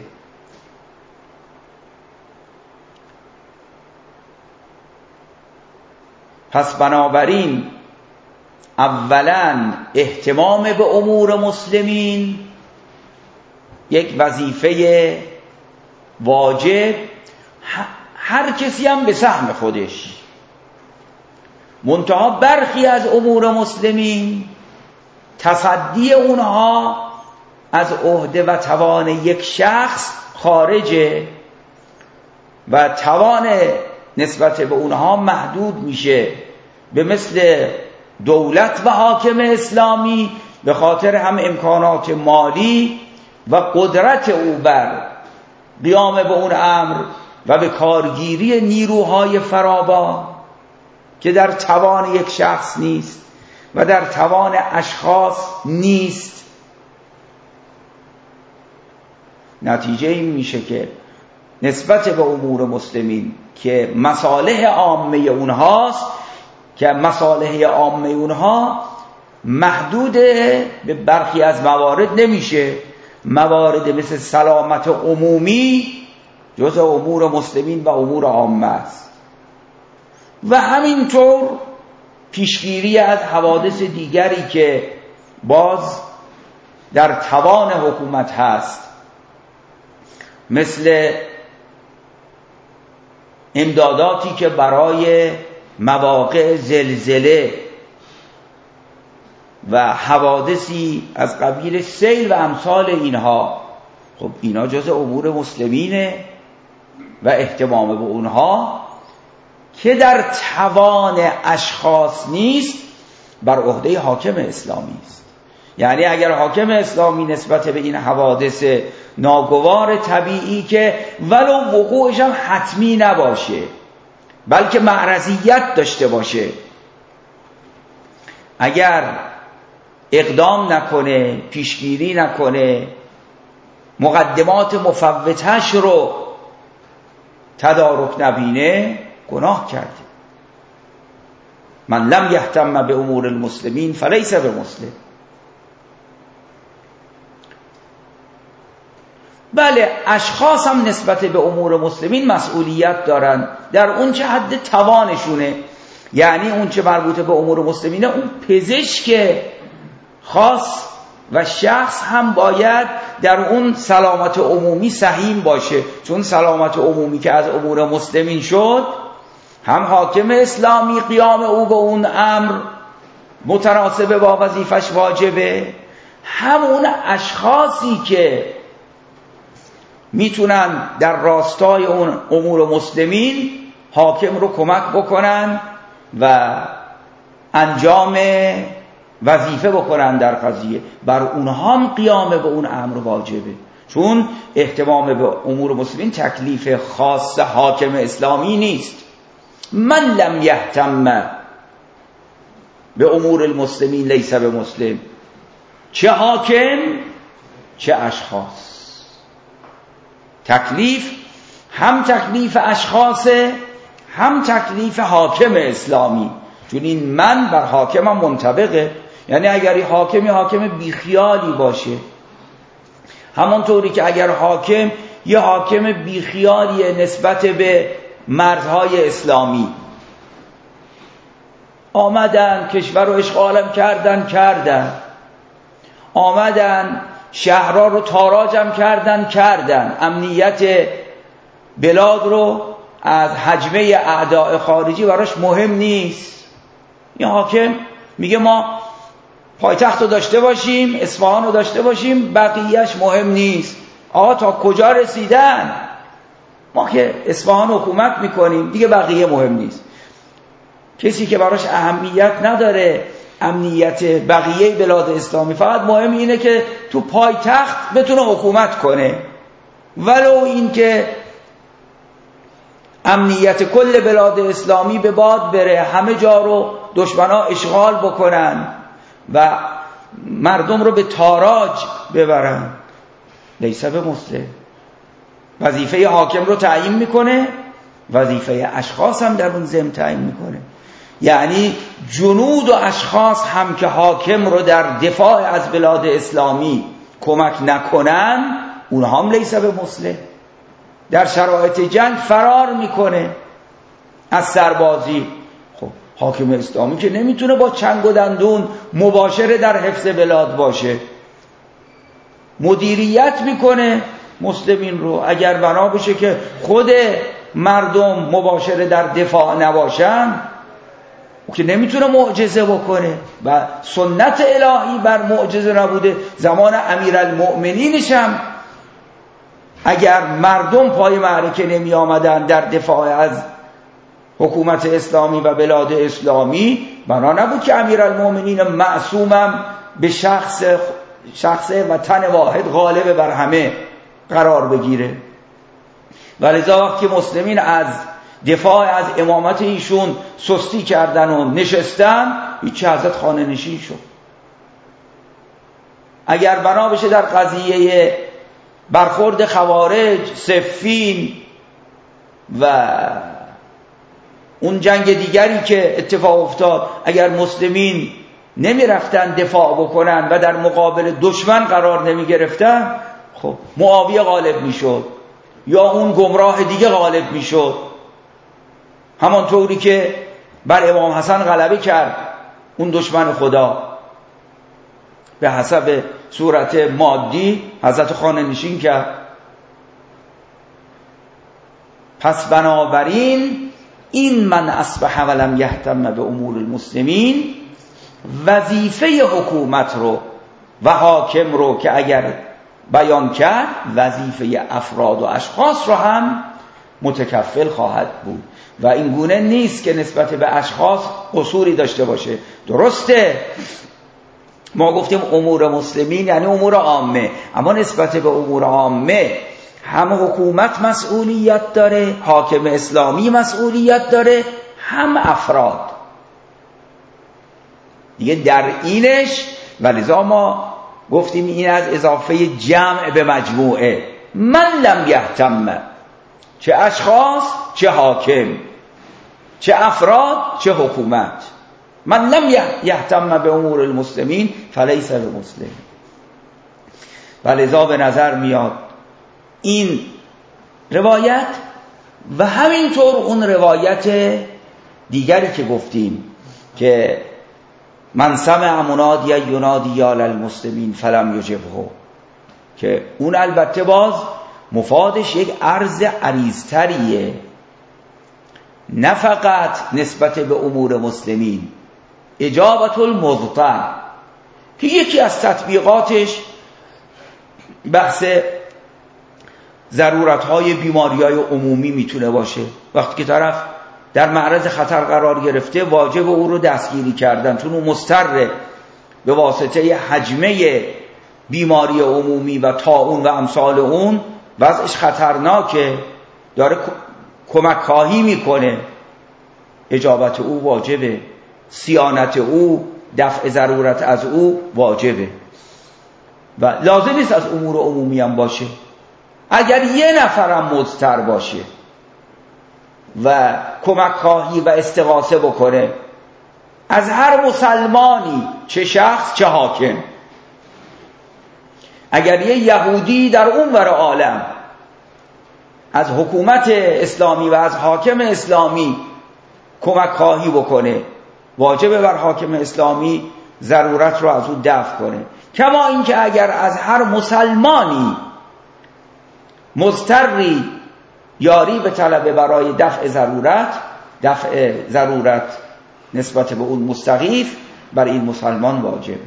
پس بنابراین اولا اهتمام به امور مسلمین یک وظیفه واجب، هر کسی هم به سهم خودش. منتها برخی از امور مسلمین تصدی اونها از عهده و توان یک شخص خارجه و توان نسبت به اونها محدود میشه، به مثل دولت و حاکم اسلامی به خاطر هم امکانات مالی و قدرت او بر قیام به اون امر و به کارگیری نیروهای فراوان که در توان یک شخص نیست و در توان اشخاص نیست. نتیجه این میشه که نسبت به امور مسلمین که مصالح عامه اونهاست، که مصالح عامه اونها محدود به برخی از موارد نمیشه. موارد مثل سلامت عمومی جزء امور مسلمین و امور عامه است و همینطور پیشگیری از حوادث دیگری که باز در توان حکومت هست، مثل امداداتی که برای مواقع زلزله و حوادثی از قبیل سیل و امثال اینها، خب اینا جز امور مسلمینه و اهتمام به اونها که در توان اشخاص نیست بر عهده حاکم اسلامی است. یعنی اگر حاکم اسلامی نسبت به این حوادث ناگوار طبیعی که ولو وقوعش هم حتمی نباشه بلکه معرضیت داشته باشه، اگر اقدام نکنه، پیشگیری نکنه، مقدمات مفوتش رو تدارک نبینه، گناه کرده. من لم یهتم به امور المسلمین فلیس بمسلم. بله، اشخاص هم نسبت به امور مسلمین مسئولیت دارن در اون چه حد توانشونه. یعنی اون چه مربوط به امور مسلمینه، اون پزشک خاص و شخص هم باید در اون سلامت عمومی سهیم باشه، چون سلامت عمومی که از امور مسلمین شد، هم حاکم اسلامی قیام او به اون امر متناسب با وظیفش واجبه، هم اون اشخاصی که میتونن در راستای اون امور مسلمین حاکم رو کمک بکنن و انجام وظیفه بکنن در قضیه، بر اونها هم قیام به اون امر واجبه، چون اهتمام به امور مسلمین تکلیف خاص حاکم اسلامی نیست. من لم یهتم به امور المسلمین لیس به مسلم، چه حاکم چه اشخاص. تکلیف هم تکلیف اشخاصه، هم تکلیف حاکم اسلامی، چون این من بر حاکم هم منطبقه. یعنی اگر حاکم بیخیالی باشه، همونطوری که اگر یه حاکم بیخیالیه نسبت به مرزهای اسلامی، آمدن کشور رو اشغالم کردن، آمدن شهرها رو تاراجم کردن، امنیت بلاد رو از حجمه اعداء خارجی براش مهم نیست. این حاکم میگه ما پایتخت رو داشته باشیم، اصفهان رو داشته باشیم، بقیهش مهم نیست. آقا تا کجا رسیدن؟ ما که اصفهان حکومت میکنیم دیگه، بقیه مهم نیست. کسی که براش اهمیت نداره امنیت بقیه بلاد اسلامی، فقط مهم اینه که تو پایتخت بتونه حکومت کنه، ولو این که امنیت کل بلاد اسلامی به باد بره، همه جا رو دشمنا اشغال بکنن و مردم رو به تاراج ببرن، لیس به مسلم. وظیفه حاکم رو تعیین میکنه، وظیفه اشخاص هم در اون ضمن تعیین میکنه. یعنی جنود و اشخاص هم که حاکم رو در دفاع از بلاد اسلامی کمک نکنن، اونها هم لیس به مسلم. در شرایط جنگ فرار میکنه از سربازی. خب حاکم اسلامی که نمیتونه با چنگ و دندون مباشر در حفظ بلاد باشه، مدیریت میکنه مسلمین رو. اگر بنا بشه که خود مردم مباشر در دفاع نباشن، او که نمیتونه معجزه بکنه و سنت الهی بر معجزه نبوده. زمان امیرالمؤمنینش هم اگر مردم پای معرکه نمی آمدن در دفاع از حکومت اسلامی و بلاد اسلامی، بنا نبود که امیرالمؤمنین معصومم به شخص و تن واحد غالب بر همه قرار بگیره. ولذا وقتی مسلمین از دفاع از امامت ایشون سستی کردن و نشستن، هیچ حضرت خانه نشین شد. اگر بنا بشه در قضیه برخورد خوارج، صفین و اون جنگ دیگری که اتفاق افتاد، اگر مسلمین نمی رفتن دفاع بکنن و در مقابل دشمن قرار نمی گرفتن، خب معاویه غالب می شد یا اون گمراه دیگه غالب می شد، همانطوری که بر امام حسن غلبه کرد اون دشمن خدا. به حسب صورت مادی حضرت خانه نشین کرد. پس بنابراین این من اصبح ولم یهتم به امور المسلمین، وظیفه حکومت رو و حاکم رو که اگر بیان کرد، وظیفه افراد و اشخاص رو هم متکفل خواهد بود و این گونه نیست که نسبت به اشخاص قصوری داشته باشه. درسته ما گفتیم امور مسلمین یعنی امور عامه، اما نسبت به امور عامه هم حکومت مسئولیت داره، حاکم اسلامی مسئولیت داره، هم افراد دیگه در اینش. ولذا ما گفتیم این از اضافه جمع به مجموعه، من لم یهتم، چه اشخاص چه حاکم، چه افراد چه حکومت، من لم یهتم به امور المسلمین فلیس بمسلم. ولذا به نظر میاد این روایت و همینطور اون روایت دیگری که گفتیم که من سمع منادیا ینادی یا للمسلمین فلم یجبه، که اون البته باز مفادش یک عرض عریض‌تریه، نه فقط نسبت به امور مسلمین، اجابت المضطر که یکی از تطبیقاتش بحث ضرورت‌های بیماری‌های عمومی میتونه باشه. وقتی که طرف در معرض خطر قرار گرفته واجب او رو دستگیری کردن، چون اون مضطر به واسطه حجمه بیماری عمومی و طاعون و امثال اون وضعش خطرناکه، داره کمک خواهی میکنه، اجابت او واجبه، صیانت او، دفع ضرورت از او واجبه و لازم نیست از امور عمومی هم باشه. اگر یه نفرم مضطر باشه و کمک خواهی و استغاثه بکنه از هر مسلمانی، چه شخص چه حاکم، اگر یه یهودی در اون ور عالم از حکومت اسلامی و از حاکم اسلامی کمک خواهی بکنه، واجبه بر حاکم اسلامی ضرورت رو از او دفع کنه. کما اینکه اگر از هر مسلمانی مضطری یاری به طلب برای دفع ضرورت نسبت به اون مستغیث، بر این مسلمان واجبه.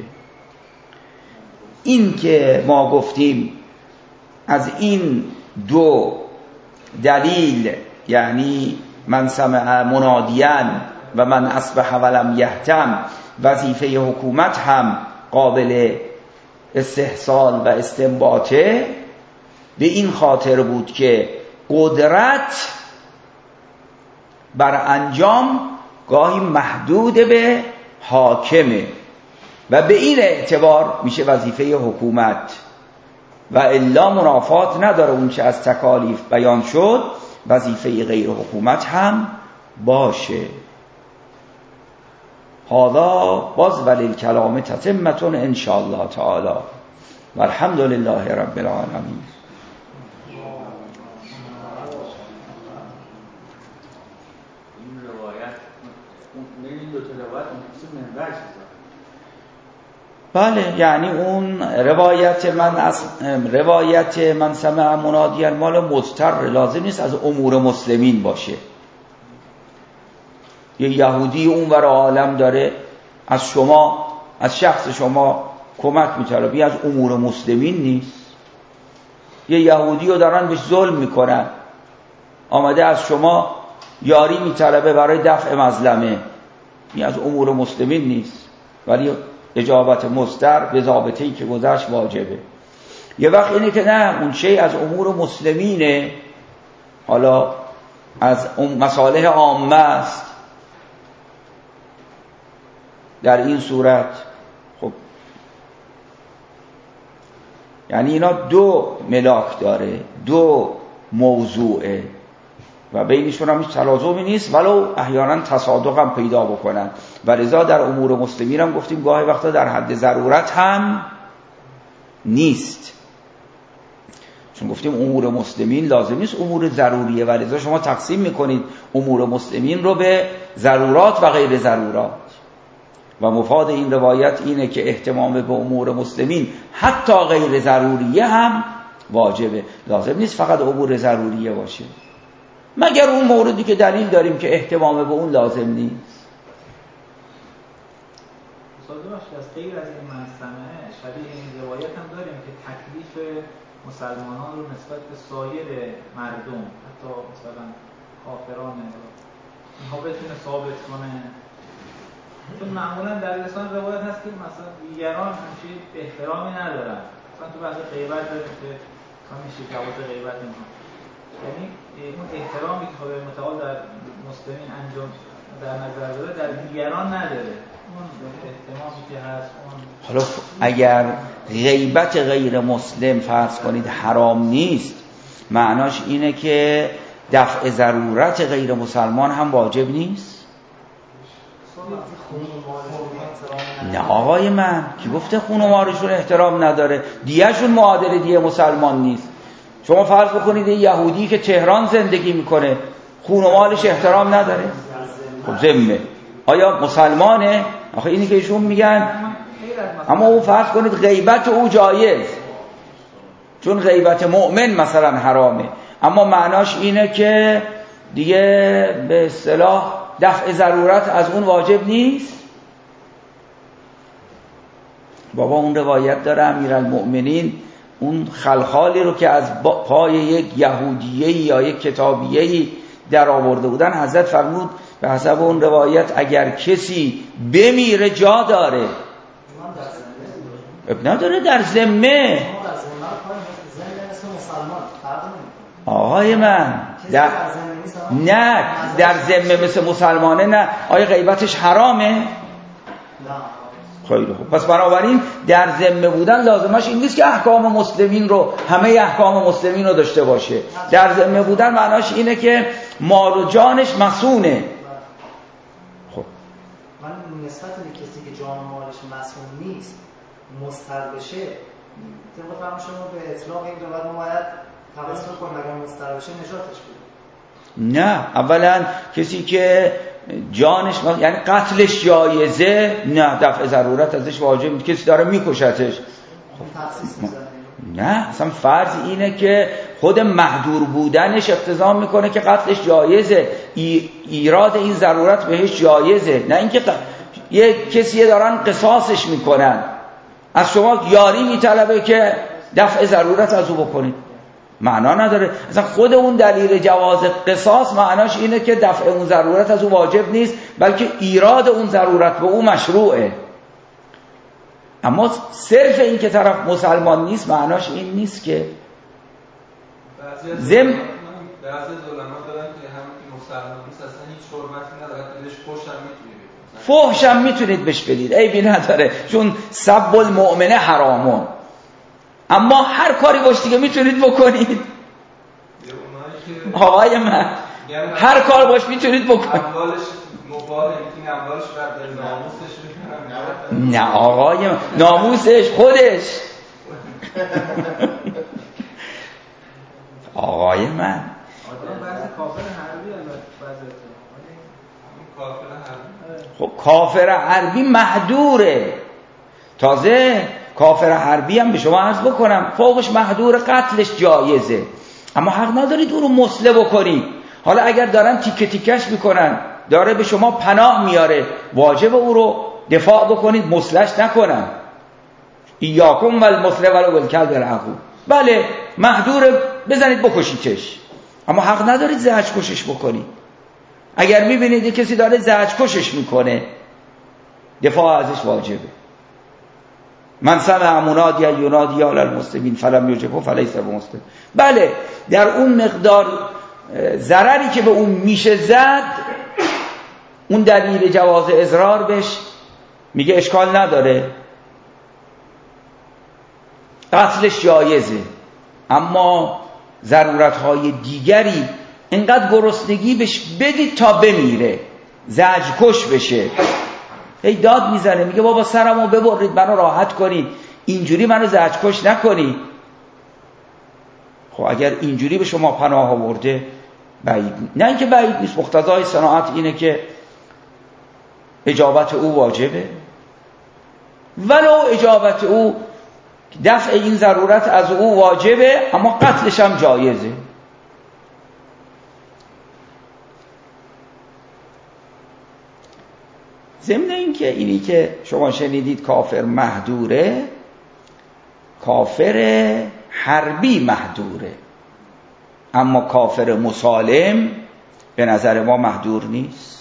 این که ما گفتیم از این دو دلیل، یعنی من سمع منادیان و من اصبح ولم یهتم، وظیفه حکومت هم قابل استحصال و استنباطه، به این خاطر بود که قدرت بر انجام گاهی محدود به حاکمه و به این اعتبار میشه وظیفه حکومت و الا منافات نداره اون چه از تکالیف بیان شد وظیفه غیر حکومت هم باشه. هذا باز وللکلام تتمتون ان شاء الله تعالی و الحمد لله رب العالمین. بله، یعنی اون روایت من سمع منادیان مال مضطر، لازم نیست از امور مسلمین باشه. یه یهودی اون ور عالم داره از شخص شما کمک می‌طلبه، از امور مسلمین نیست. یه یهودی رو دارن بهش ظلم میکنن، آمده از شما یاری می‌طلبه برای دفع مظلمه، این از امور مسلمین نیست، ولی اجابت مضطر به ضابطه‌ای که گذشت واجبه. یه وقت اینه که نه، اون شی از امور مسلمینه، حالا از مصالح عامه است، در این صورت خب یعنی اینا دو ملاک داره، دو موضوعه. و بینشون هم هیچ تلازمی نیست، ولو احیانا تصادق هم پیدا بکنن. و لذا در امور مسلمین هم گفتیم گاهی وقتا در حد ضرورت هم نیست، چون گفتیم امور مسلمین لازم نیست امور ضروریه، و لذا شما تقسیم میکنید امور مسلمین رو به ضرورات و غیر ضرورات. و مفاد این روایت اینه که اهتمام به امور مسلمین حتی غیر ضروریه هم واجبه، لازم نیست فقط امور ضروریه باشه، مگر اون موردی که دلیل داریم که اهتمام به اون لازم نیست. ساده باشه از غیر از این منظمه شبیه این روایت هم داریم که تکلیف مسلمانان رو نسبت به سایر مردم، حتی مثلا کافران اینها بتونه ثابت کنه، چون معمولا در لسان روایت هست که مثلا دیگران همچین احترامی ندارن، مثلا تو بحث غیبت داریم که میشه جواز غیبت اینها، یعنی اون احترامی که خدای متعال در مسلمین انجام در نظر داره در دیگران نداره، اون احترامی که هست اون. حالا اگر غیبت غیر مسلم فرض کنید حرام نیست، معناش اینه که دفع ضرورت غیر مسلمان هم واجب نیست؟ نه آقای من کی گفته خون و مالشون احترام نداره؟ دیهشون معادل دیه مسلمان نیست. شما فرض بکنید یهودی که تهران زندگی میکنه خون و مالش احترام نداره؟ خب ذمه آیا مسلمانه؟ آخه اینی که ایشون میگن. اما او فرض کنید غیبت او جایز، چون غیبت مؤمن مثلا حرامه، اما معناش اینه که دیگه به اصطلاح دفع ضرورت از اون واجب نیست. بابا اون روایت داره امیرالمؤمنین اون خلخالی رو که از پای یک یهودیه‌ای یا یک کتابیه‌ای در آورده بودن، حضرت فرمود به حسب اون روایت اگر کسی بمیره جا داره. اب نداره در ذمه. آقای من نه در ذمه مثل مسلمانه نه. آیا غیبتش حرامه؟ نه. خیلی خوب، پس بنابراین در ذمه بودن لازمش این نیست که احکام مسلمین رو همه احکام مسلمین رو داشته باشه. در ذمه بودن معناش اینه که مال و جانش مصونه. خب من نسبت به کسی که جان و مالش مصون نیست مضطر بشه، طبق فرمان شما به اطلاق این روایت ما باید توسل کنیم اگر مضطر بشه نجاتش بدیم؟ نه، اولا کسی که جانش یعنی قتلش جایزه، نه دفع ضرورت ازش واجب نیست. کسی داره میکشتش، نه اصلا فرض اینه که خود محدور بودنش اقتضا میکنه که قتلش جایزه، ایراد این ضرورت بهش جایزه، نه اینکه یه کسی دارن قصاصش میکنن، از شما یاری میطلبه که دفع ضرورت از او بکنید. معنا نداره اصلا خود اون دلیل جواز قصاص معناش اینه که دفع اون ضرورت از او واجب نیست، بلکه ایراد اون ضرورت به او مشروعه. اما صرف این که طرف مسلمان نیست معناش این نیست که بعضی علما دارن که همون که مسلمان نیست اصلا هیچ حرمتی نداره، بهش فحش هم میتونید بهش بدید، عیبی نداره، چون سب المؤمن حرامون، اما هر کاری باش دیگه میتونید بکنید. آقای من هر کار باش میتونید بکنید. اموالش مباهه، میتونی اموالش برداری، ناموسش میتونم. نه آقای من ناموسش خودش. آقای من خب کافر حربی محدوره، تازه کافر حربی هم به شما عرض بکنم فوقش محدور، قتلش جایزه، اما حق ندارید اون رو مسله بکنید. حالا اگر دارن تیکه تیکش میکنن، داره به شما پناه میاره، واجب او رو دفاع بکنید، مسلش نکنن. ایاکم والمسله ولو بالکلب العقور، بله محدور، بزنید بکشیدش، اما حق ندارید زجر کشش بکنید. اگر میبینید کسی داره زجر کشش میکنه، دفاع ازش واجبه. من سمع منادی ینادی علی المسلمین فلم یجبه فلیس بمسلم. بله در اون مقدار ضرری که به اون میشه زد، اون دلیل جواز اضرار بهش میگه اشکال نداره، قتلش جایزه، اما ضرورت‌های دیگری اینقدر گرسنگی بهش بدید تا بمیره، زجرکش بشه. هی داد میزنه میگه بابا سرمو ببرید منو راحت کنید، اینجوری منو زجرکش نکنید. خب اگر اینجوری به شما پناه آورده بعید، نه اینکه بعید نیست، مقتضای صناعت اینه که اجابت او واجبه، ولو اجابت او دفع این ضرورت از او واجبه اما قتلش هم جایزه. ضمن این که اینی که شما شنیدید کافر مهدوره، کافر حربی مهدوره، اما کافر مسالم به نظر ما مهدور نیست.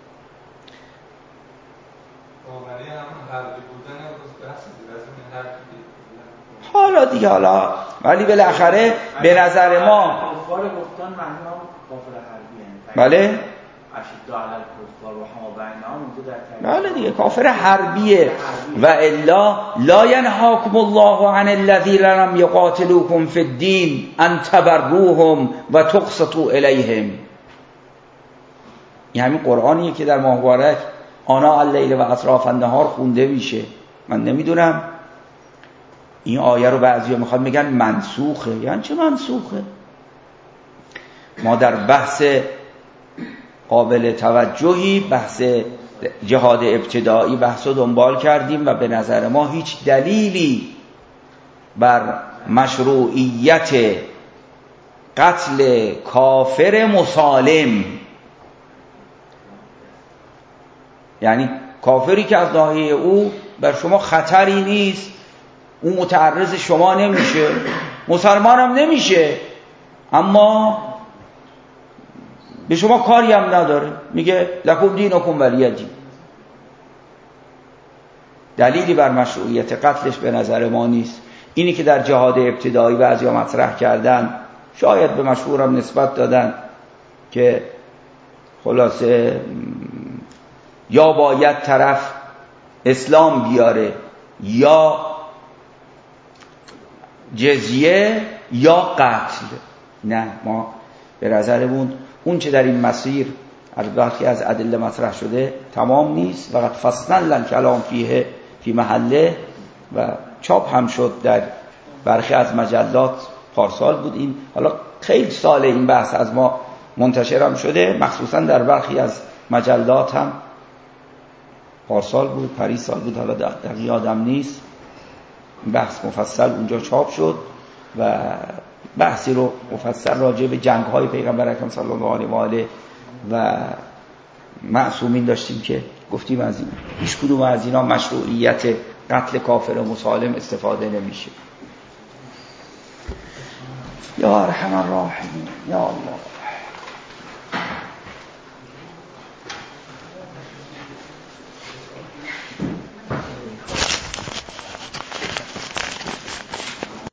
حالا دیگه حالا ولی بالاخره به نظر ما کفار گفتن معنی هم کافر حربی بله اشد علی الکفار و حما بینهم بله دیگه کافر حربیه. و الا لا ینهاکم الله عن الذین لم یقاتلوکم فی الدین ان تبروهم و تقسطوا الیهم. این همین قرآنیه که در ماه مبارک آناء اللیل و اطراف النهار خونده میشه. من نمیدونم این آیه رو بعضیا میخواد بگن منسوخه. یعنی چه منسوخه؟ ما در بحث قابل توجهی، بحث جهاد ابتدایی بحث رو دنبال کردیم و به نظر ما هیچ دلیلی بر مشروعیت قتل کافر مسالم، یعنی کافری که از ناحیه او بر شما خطری نیست، اون متعرض شما نمیشه، مسلمان هم نمیشه، اما به شما کاری هم نداره، میگه لکم دینکم ولی دین. دلیلی بر مشروعیت قتلش به نظر ما نیست. اینی که در جهاد ابتدایی بعضیا مطرح کردن، شاید به مشهورم نسبت دادن که خلاصه یا باید طرف اسلام بیاره یا جزیه یا قتل. نه، ما به نظرمون اون چه در این مسیر البته از ادله مطرح شده تمام نیست. وقت فصلنا الکلام فیه فی محله و چاپ هم شد در برخی از مجلات، پارسال بود این، حالا خیلی سال این بحث از ما منتشر هم شده، مخصوصا در برخی از مجلات هم پارسال بود، پریسال بود، حالا دقیق یادم نیست. بحث مفصل اونجا چاپ شد و بحثی رو مفصل راجع به جنگ‌های پیغمبر اکرم صلی الله علیه و آله و معصومین داشتیم که گفتیم از این هیچ کدوم از اینا مشروعیت قتل کافر مسالم استفاده نمیشه. یا ارحم الراحمین یا الله.